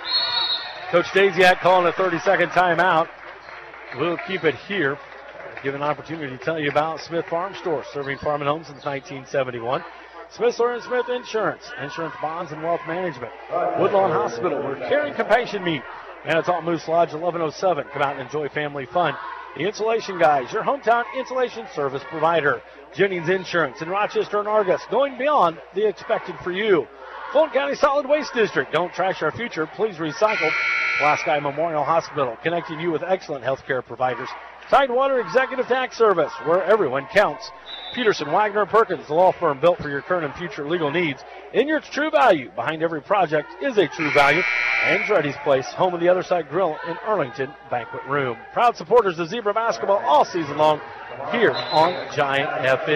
Coach Stasiak calling a 30-second timeout. We'll keep it here. Give an opportunity to tell you about Smith Farm Store, serving farm and home since 1971. Smith Store & Smith Insurance, insurance, bonds, and wealth management. Woodlawn Hospital, where care and compassion meet. And it's all Moose Lodge 1107. Come out and enjoy family fun. The Insulation Guys, your hometown insulation service provider. Jennings Insurance in Rochester and Argus, going beyond the expected for you. Fulton County Solid Waste District, don't trash our future, please recycle. Glass Memorial Hospital, connecting you with excellent healthcare providers. Tidewater Executive Tax Service, where everyone counts. Peterson, Wagner, Perkins, the law firm built for your current and future legal needs. Inyards True Value, behind every project is a true value. And Dreddy's Place, home of the Other Side Grill in Arlington Banquet Room. Proud supporters of Zebra basketball all season long here on Giant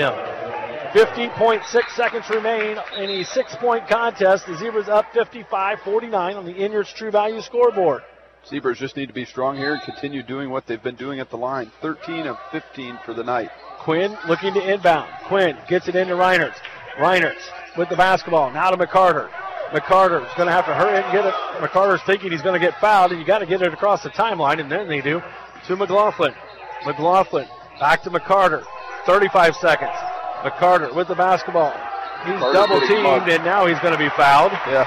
FM. 50.6 seconds remain in a 6-point contest. The Zebras up 55-49 on the Inyards True Value scoreboard. Zebras just need to be strong here and continue doing what they've been doing at the line. 13 of 15 for the night. Quinn looking to inbound. Quinn gets it into Reiners. Reiners with the basketball. Now to McCarter. McCarter's going to have to hurry and get it. McCarter's thinking he's going to get fouled, and you got to get it across the timeline, and then they do. To McLaughlin. McLaughlin back to McCarter. 35 seconds. McCarter with the basketball. He's double-teamed, and now he's going to be fouled. Yeah.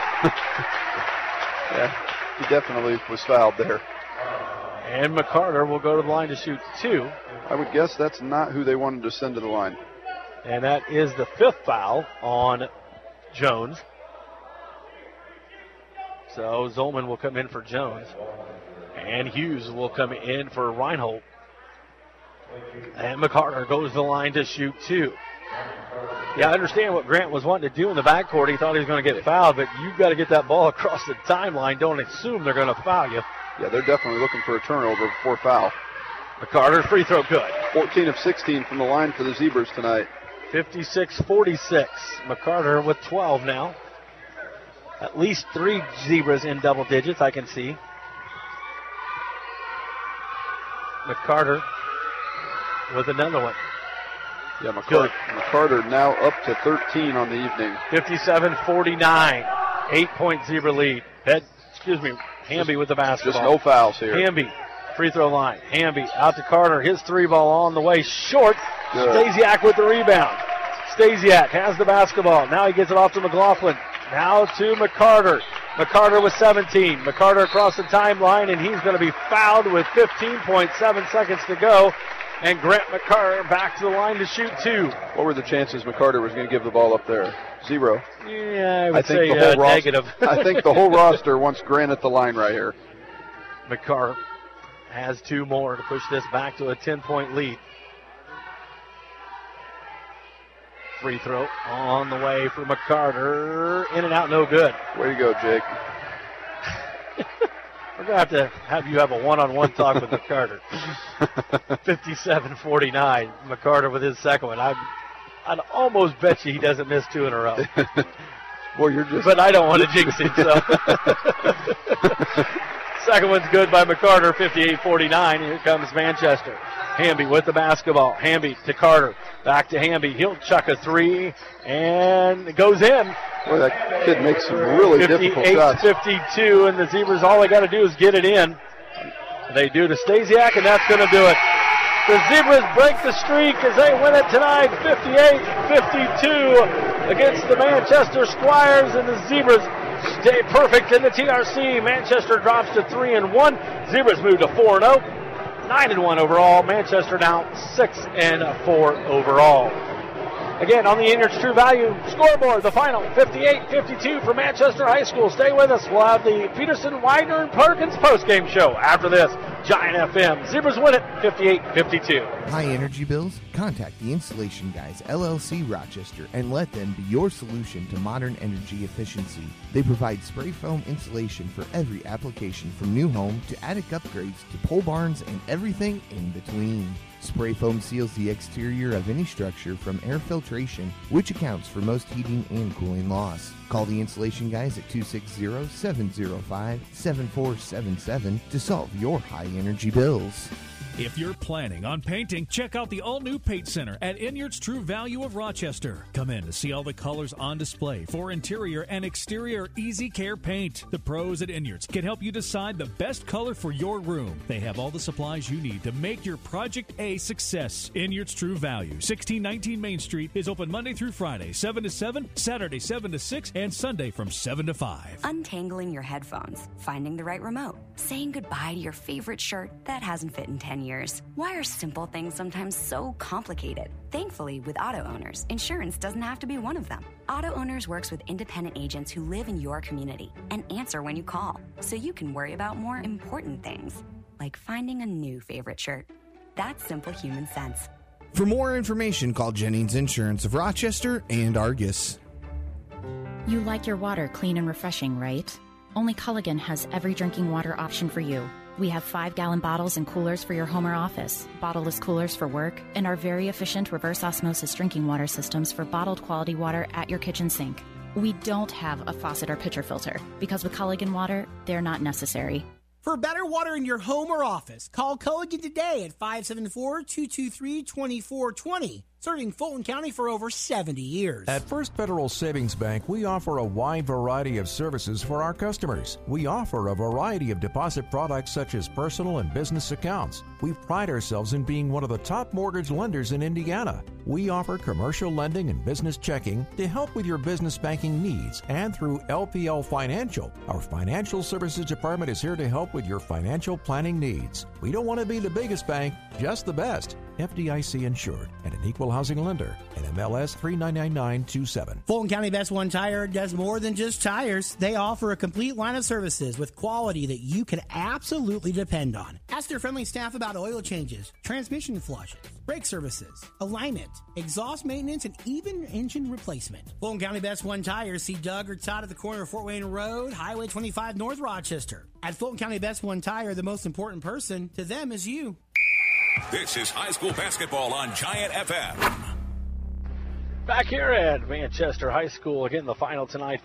Yeah, he definitely was fouled there. And McCarter will go to the line to shoot 2. I would guess that's not who they wanted to send to the line. And that is the 5th foul on Jones. So Zolman will come in for Jones. And Hughes will come in for Reinhold. And McCarter goes to the line to shoot 2. Yeah, I understand what Grant was wanting to do in the backcourt. He thought he was going to get fouled, but you've got to get that ball across the timeline. Don't assume they're going to foul you. Yeah, they're definitely looking for a turnover before foul. McCarter, free throw good. 14 of 16 from the line for the Zebras tonight. 56-46. McCarter with 12 now. At least 3 Zebras in double digits, I can see. McCarter with another one. Yeah, McCarter now up to 13 on the evening. 57-49. 8-point Zebra lead. Hamby with the basketball. Just no fouls here. Hamby, free throw line. Hamby out to Carter. His 3 ball on the way. Short. Good. Stasiak with the rebound. Stasiak has the basketball. Now he gets it off to McLaughlin. Now to McCarter. McCarter with 17. McCarter across the timeline, and he's going to be fouled with 15.7 seconds to go. And Grant McCarter back to the line to shoot 2. What were the chances McCarter was going to give the ball up there? 0. Yeah, I would say negative. I think the whole roster wants Grant at the line right here. McCarter has 2 more to push this back to a 10-point lead. Free throw on the way for McCarter. In and out, no good. Way to go, Jake. We're going to have you have a one-on-one talk with McCarter. 57-49. McCarter with his second one. I'd almost bet you he doesn't miss 2 in a row. Well, you're just. But I don't want to jinx him, so. Second one's good by McCarter, 58-49. Here comes Manchester. Hamby with the basketball. Hamby to Carter. Back to Hamby. He'll chuck a 3, and it goes in. Boy, that kid makes some really difficult shots. 58-52, and the Zebras, all they got to do is get it in. They do to Stasiak, and that's going to do it. The Zebras break the streak as they win it tonight, 58-52 against the Manchester Squires, and the Zebras stay perfect in the TRC. Manchester drops to 3-1. Zebras move to 4-0. 9-1 overall. Manchester now 6-4 overall. Again, on the Inyard's True Value scoreboard, the final 58-52 for Manchester High School. Stay with us. We'll have the Peterson, Widener, and Perkins postgame show after this. Giant FM. Zebras win it 58-52. High energy bills? Contact the Installation Guys, LLC Rochester, and let them be your solution to modern energy efficiency. They provide spray foam insulation for every application, from new home to attic upgrades to pole barns and everything in between. Spray foam seals the exterior of any structure from air filtration, which accounts for most heating and cooling loss. Call the Installation Guys at 260-705-7477 to solve your high energy bills. If you're planning on painting, check out the all-new Paint Center at Inyard's True Value of Rochester. Come in to see all the colors on display for interior and exterior easy care paint. The pros at Inyard's can help you decide the best color for your room. They have all the supplies you need to make your project a success. Inyard's True Value, 1619 Main Street, is open Monday through Friday, 7 to 7, Saturday 7 to 6, and Sunday from 7 to 5. Untangling your headphones, finding the right remote, saying goodbye to your favorite shirt that hasn't fit in 10 years. Why are simple things sometimes so complicated? Thankfully, with auto owners, insurance doesn't have to be one of them. Auto Owners works with independent agents who live in your community and answer when you call, so you can worry about more important things, like finding a new favorite shirt. That's simple human sense. For more information, call Jennings Insurance of Rochester and Argus. You like your water clean and refreshing, right? Only Culligan has every drinking water option for you. We have 5-gallon bottles and coolers for your home or office, bottleless coolers for work, and our very efficient reverse osmosis drinking water systems for bottled quality water at your kitchen sink. We don't have a faucet or pitcher filter, because with Culligan water, they're not necessary. For better water in your home or office, call Culligan today at 574-223-2420. Serving Fulton County for over 70 years. At First Federal Savings Bank, we offer a wide variety of services for our customers. We offer a variety of deposit products such as personal and business accounts. We pride ourselves in being one of the top mortgage lenders in Indiana. We offer commercial lending and business checking to help with your business banking needs, and through LPL Financial. Our financial services department is here to help with your financial planning needs. We don't want to be the biggest bank, just the best. FDIC insured and an equal housing lender. And MLS 399927. Fulton County Best One Tire does more than just tires. They offer a complete line of services with quality that you can absolutely depend on. Ask their friendly staff about oil changes, transmission flushes, brake services, alignment, exhaust maintenance, and even engine replacement. Fulton County Best One Tires. See Doug or Todd at the corner of Fort Wayne Road, Highway 25 North Rochester. At Fulton County Best One Tire, the most important person to them is you. This is high school basketball on Giant FM. Back here at Manchester High School, again, the final tonight,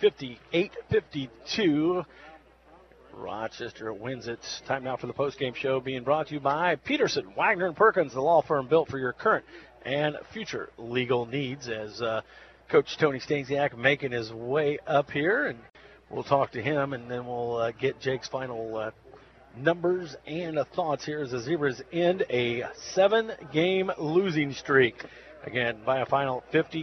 58-52. Rochester wins it. Time now for the postgame show, being brought to you by Peterson, Wagner, and Perkins, the law firm built for your current and future legal needs, as Coach Tony Stasiak making his way up here. And we'll talk to him, and then we'll get Jake's final numbers and thoughts here as the Zebras end a 7-game losing streak. Again, by a final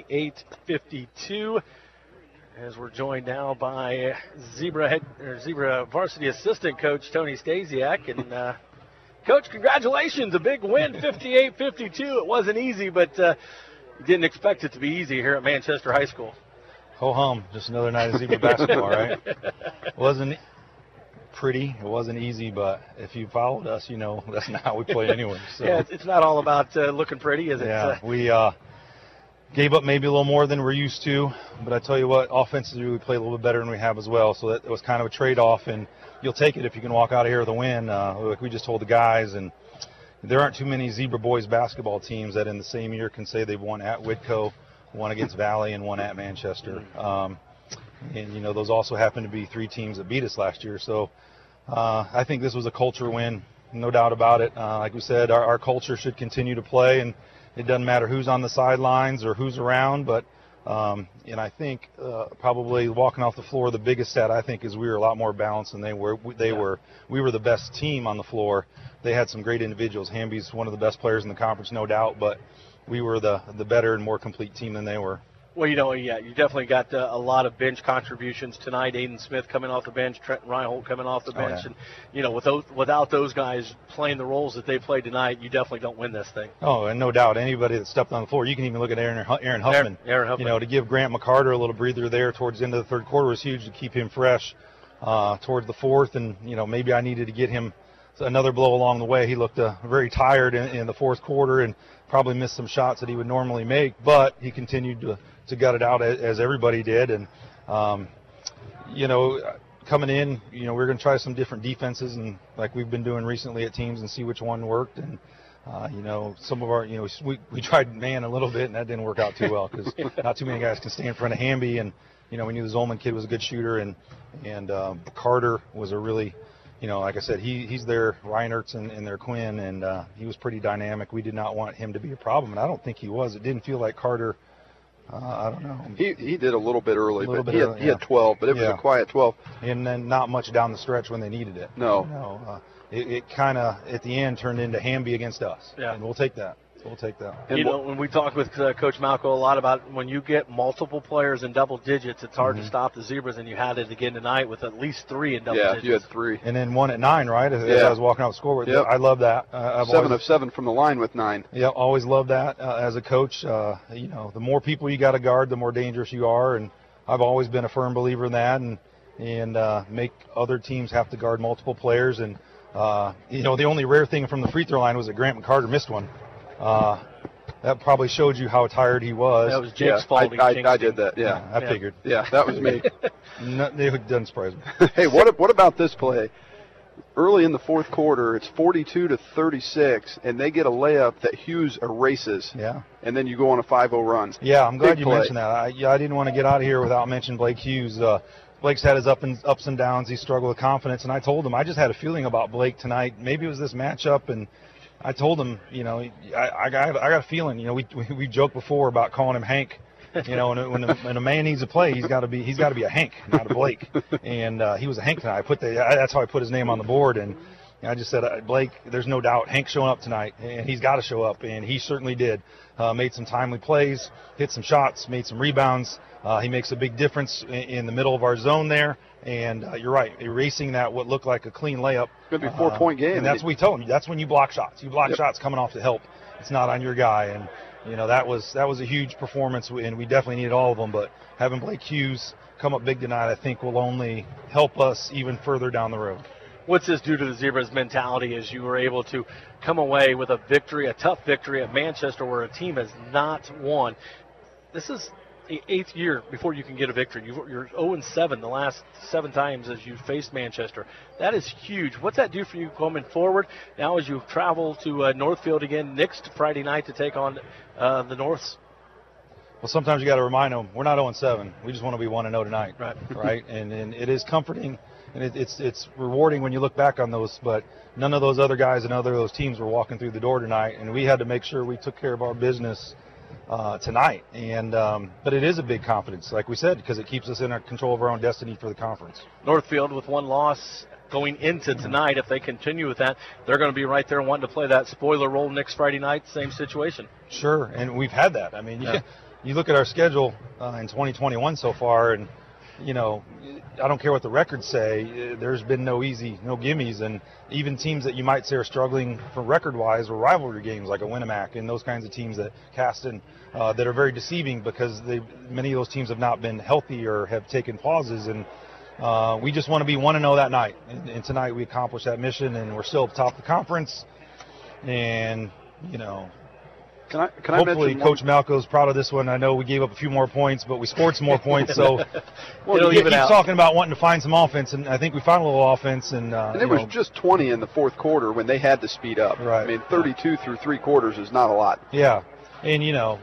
58-52. As we're joined now by Zebra varsity assistant coach Tony Stasiak. And Coach, congratulations, a big win, 58-52. It wasn't easy, but you didn't expect it to be easy here at Manchester High School. Ho hum, just another night of Zebra basketball, right? It wasn't pretty, it wasn't easy, but if you followed us, you know that's not how we play anyway. So. Yeah, it's not all about looking pretty, is it? Yeah, we gave up maybe a little more than we're used to, but I tell you what, offensively we played a little bit better than we have as well, so that was kind of a trade-off, and you'll take it if you can walk out of here with a win, like we just told the guys. And there aren't too many Zebra boys basketball teams that in the same year can say they've won at Whitco, won against Valley, and won at Manchester. And, you know, those also happen to be 3 teams that beat us last year, so I think this was a culture win, no doubt about it. Like we said, our culture should continue to play, and it doesn't matter who's on the sidelines or who's around, but and I think probably walking off the floor, the biggest stat I think is we were a lot more balanced than they were. We were the best team on the floor. They had some great individuals. Hamby's one of the best players in the conference, no doubt, but we were the better and more complete team than they were. Well, you know, yeah, you definitely got a lot of bench contributions tonight. Aiden Smith coming off the bench, Trent Reinhold coming off the bench. And, you know, without those guys playing the roles that they played tonight, you definitely don't win this thing. Oh, and no doubt. Anybody that stepped on the floor, you can even look at Aaron Huffman. Aaron Huffman. You know, to give Grant McCarter a little breather there towards the end of the third quarter was huge to keep him fresh towards the fourth. And, you know, maybe I needed to get him another blow along the way. He looked very tired in the fourth quarter and probably missed some shots that he would normally make, but he continued to gut it out as everybody did. And, you know, coming in, you know, we're going to try some different defenses, and like we've been doing recently at teams, and see which one worked. And, you know, some of our, you know, we tried man a little bit, and that didn't work out too well because not too many guys can stay in front of Hamby. And, you know, we knew the Zolman kid was a good shooter, and Carter was a really, you know, like I said, he's their Reinertz and their Quinn, and he was pretty dynamic. We did not want him to be a problem, and I don't think he was. It didn't feel like Carter. I don't know. He did a little bit early, but he had 12, but it was a quiet 12. And then not much down the stretch when they needed it. No. It kind of, at the end, turned into Hamby against us. Yeah. And we'll take that. We'll take that. You know, when we talk with Coach Malco a lot about when you get multiple players in double digits, it's hard to stop the Zebras, and you had it again tonight with at least 3 in double digits. Yeah, you had 3. And then 1 at 9, right? As I was walking out the score with I love that. 7 of 7 from the line with 9. Yeah, always loved that as a coach. You know, the more people you got to guard, the more dangerous you are, and I've always been a firm believer in that, and make other teams have to guard multiple players. And, you know, the only rare thing from the free throw line was that Grant McCarter missed one. That probably showed you how tired he was. That was Jake's fault. I did that. Yeah, I figured. Yeah, that was me. It doesn't surprise me. Hey, what about this play? Early in the fourth quarter, it's 42-36, and they get a layup that Hughes erases. Yeah. And then you go on a 5-0 run. Yeah, I'm glad Big you play. mentioned that. I didn't want to get out of here without mentioning Blake Hughes. Blake's had his ups and downs. He struggled with confidence, and I told him I just had a feeling about Blake tonight. Maybe it was this matchup, and I told him, you know, I got a feeling. You know, we joked before about calling him Hank. You know, when a man needs to play, he's got to be a Hank, not a Blake. And he was a Hank tonight. That's how I put his name on the board. And I just said, Blake, there's no doubt Hank's showing up tonight, and he's got to show up, and he certainly did. Made some timely plays, hit some shots, made some rebounds. He makes a big difference in the middle of our zone there. And you're right, erasing that what looked like a clean layup. Could be a 4-point game. And that's what we told him. That's when you block shots. You block shots coming off the help. It's not on your guy. And you know that was a huge performance, and we definitely needed all of them. But having Blake Hughes come up big tonight, I think, will only help us even further down the road. What's this do to the Zebras' mentality as you were able to come away with a victory, a tough victory at Manchester, where a team has not won? This is the 8th year before you can get a victory. You're 0-7 the last 7 times as you faced Manchester. That is huge. What's that do for you going forward now as you travel to Northfield again next Friday night to take on the Norths? Well, sometimes you got to remind them we're not 0-7. We just want to be 1-0 tonight, right? And it is comforting, and it's rewarding when you look back on those. But none of those other guys and other those teams were walking through the door tonight, and we had to make sure we took care of our business tonight. And but it is a big confidence, like we said, because it keeps us in our control of our own destiny for the conference. Northfield with 1 loss going into tonight. If they continue with that, they're going to be right there wanting to play that spoiler role next Friday night. Same situation. Sure, and we've had that. I mean, you look at our schedule in 2021 so far, and I don't care what the records say. There's been no gimmies, and even teams that you might say are struggling for record-wise or rivalry games like a Winnemac and those kinds of teams that Caston that are very deceiving because many of those teams have not been healthy or have taken pauses, and we just want to be 1-0 that night. And tonight we accomplished that mission, and we're still up top of the conference, and hopefully Coach Malco's proud of this one. I know we gave up a few more points, but we scored some more points. So he keeps talking about wanting to find some offense, and I think we found a little offense. And it was just 20 in the fourth quarter when they had to speed up. Right. I mean, 32 through 3 quarters is not a lot. Yeah, and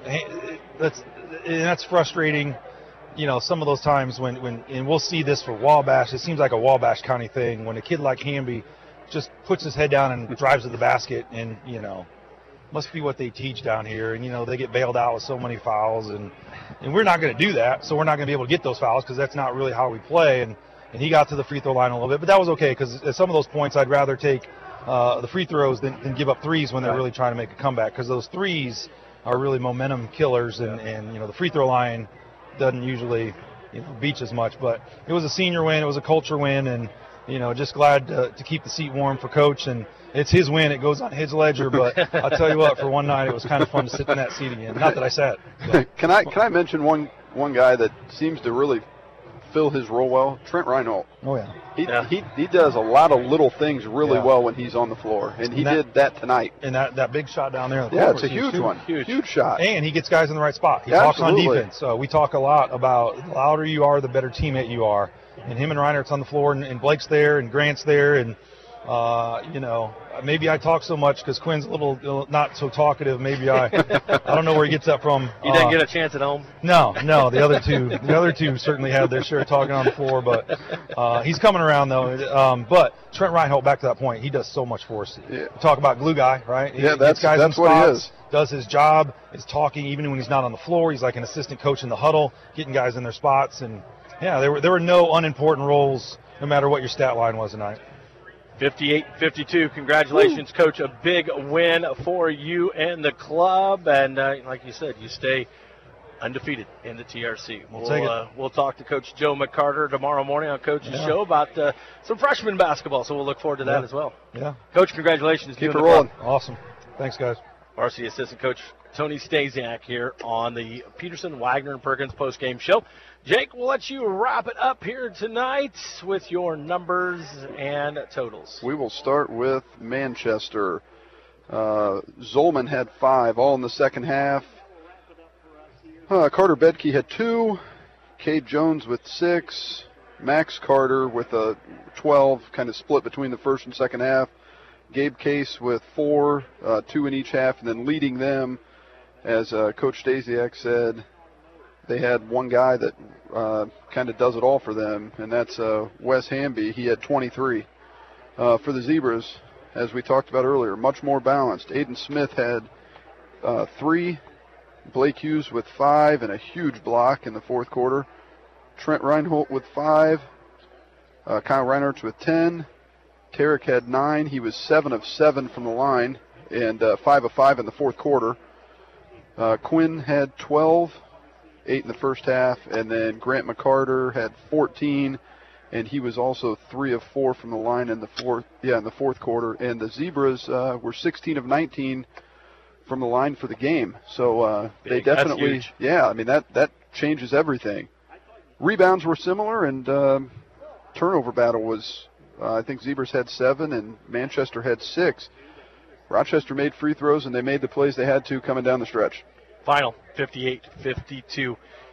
that's frustrating. Some of those times when and we'll see this for Wabash. It seems like a Wabash County thing when a kid like Hamby just puts his head down and drives to the basket, and must be what they teach down here. And, they get bailed out with so many fouls. And we're not going to do that, so we're not going to be able to get those fouls because that's not really how we play. And he got to the free throw line a little bit. But that was okay because at some of those points I'd rather take the free throws than give up threes when they're really trying to make a comeback because those threes are really momentum killers. And the free throw line doesn't usually beach as much. But it was a senior win. It was a culture win. And, just glad to keep the seat warm for Coach. And it's his win. It goes on his ledger, but I'll tell you what, for one night it was kind of fun to sit in that seat again. Not that I sat. Can I mention one guy that seems to really fill his role well? Trent Reinhold. Oh, yeah. He does a lot of little things really well when he's on the floor, and he did that tonight. And that big shot down there. It's a huge one. Huge shot. And he gets guys in the right spot. He talks on defense. We talk a lot about the louder you are, the better teammate you are. And him and Reinert's on the floor, and Blake's there, and Grant's there, and maybe I talk so much because Quinn's a little not so talkative. Maybe I don't know where he gets that from. You didn't get a chance at home? No. The other two certainly had their share of talking on the floor, but he's coming around though. But Trent Reinhold, back to that point, he does so much for us. Yeah. Talk about glue guy, right? That's what he is. Does his job, is talking even when he's not on the floor. He's like an assistant coach in the huddle, getting guys in their spots, and there were no unimportant roles, no matter what your stat line was tonight. 58-52. Congratulations, Coach. A big win for you and the club. And like you said, you stay undefeated in the TRC. We'll talk to Coach Joe McCarter tomorrow morning on Coach's show about some freshman basketball. So we'll look forward to that as well. Yeah. Coach, congratulations. Keep it rolling. Awesome. Thanks, guys. Varsity assistant coach Tony Stasiak here on the Peterson, Wagner, and Perkins postgame show. Jake, we'll let you wrap it up here tonight with your numbers and totals. We will start with Manchester. Zolman had 5, all in the second half. Carter Bedke had 2. Cade Jones with 6. Max Carter with a 12, kind of split between the first and second half. Gabe Case with 4, 2 in each half, and then leading them, as Coach Stasiak said, they had one guy that kind of does it all for them, and that's Wes Hamby. He had 23. For the Zebras, as we talked about earlier, much more balanced. Aiden Smith had 3. Blake Hughes with 5 and a huge block in the fourth quarter. Trent Reinhold with 5. Kyle Reinertz with 10. Tarek had 9. He was 7 of 7 from the line and 5 of 5 in the fourth quarter. Quinn had 12, 8 in the first half, and then Grant McCarter had 14, and he was also 3 of 4 from the line in the fourth quarter. And the Zebras were 16 of 19 from the line for the game. So they definitely, that changes everything. Rebounds were similar, and turnover battle was. I think Zebras had 7 and Manchester had 6. Rochester made free throws, and they made the plays they had to coming down the stretch. Final, 58-52.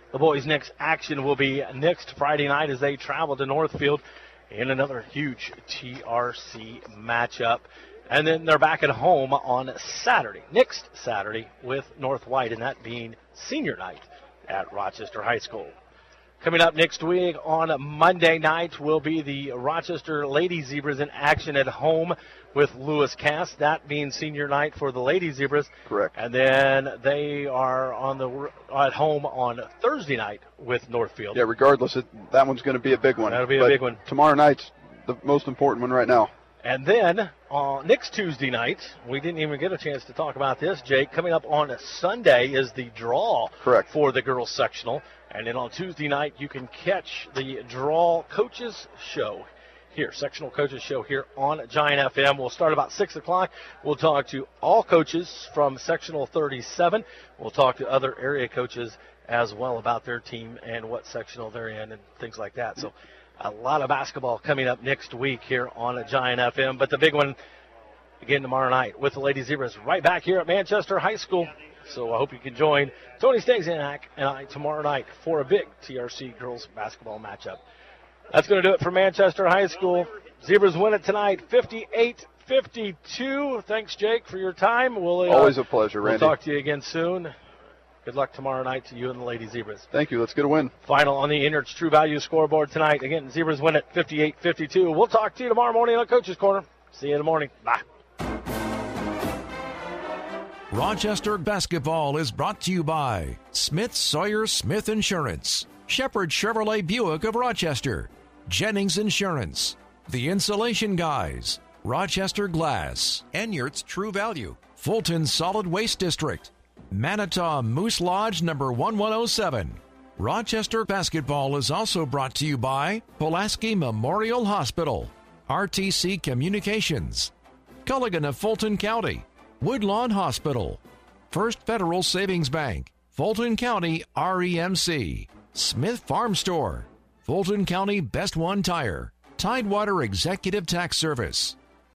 The boys' next action will be next Friday night as they travel to Northfield in another huge TRC matchup. And then they're back at home on Saturday, next Saturday, with North White, and that being senior night at Rochester High School. Coming up next week on Monday night will be the Rochester Lady Zebras in action at home with Lewis Cass. That being senior night for the Lady Zebras. Correct. And then they are at home on Thursday night with Northfield. Yeah, regardless, that one's going to be a big one. That'll be a big one. Tomorrow night's the most important one right now. And then next Tuesday night, we didn't even get a chance to talk about this, Jake. Coming up on Sunday is the draw for the girls sectional. And then on Tuesday night, you can catch the draw coaches show here, sectional coaches show here on Giant FM. We'll start about 6 o'clock. We'll talk to all coaches from sectional 37. We'll talk to other area coaches as well about their team and what sectional they're in and things like that. So a lot of basketball coming up next week here on Giant FM. But the big one, again, tomorrow night with the Lady Zebras right back here at Manchester High School. So I hope you can join Tony Stasiak and I tomorrow night for a big TRC girls basketball matchup. That's going to do it for Manchester High School. Zebras win it tonight, 58-52. Thanks, Jake, for your time. Always a pleasure, Randy. We'll talk to you again soon. Good luck tomorrow night to you and the Lady Zebras. Thank you. Let's get a win. Final on the Inert's True Value scoreboard tonight. Again, Zebras win it 58-52. We'll talk to you tomorrow morning on Coach's Corner. See you in the morning. Bye. Rochester basketball is brought to you by Smith Sawyer Smith Insurance, Shepherd Chevrolet Buick of Rochester, Jennings Insurance, The Insulation Guys, Rochester Glass, Enyart's True Value, Fulton Solid Waste District, Manitow Moose Lodge number 1107. Rochester basketball is also brought to you by Pulaski Memorial Hospital, RTC Communications, Culligan of Fulton County, Woodlawn Hospital, First Federal Savings Bank, Fulton County REMC, Smith Farm Store, Fulton County Best One Tire, Tidewater Executive Tax Service,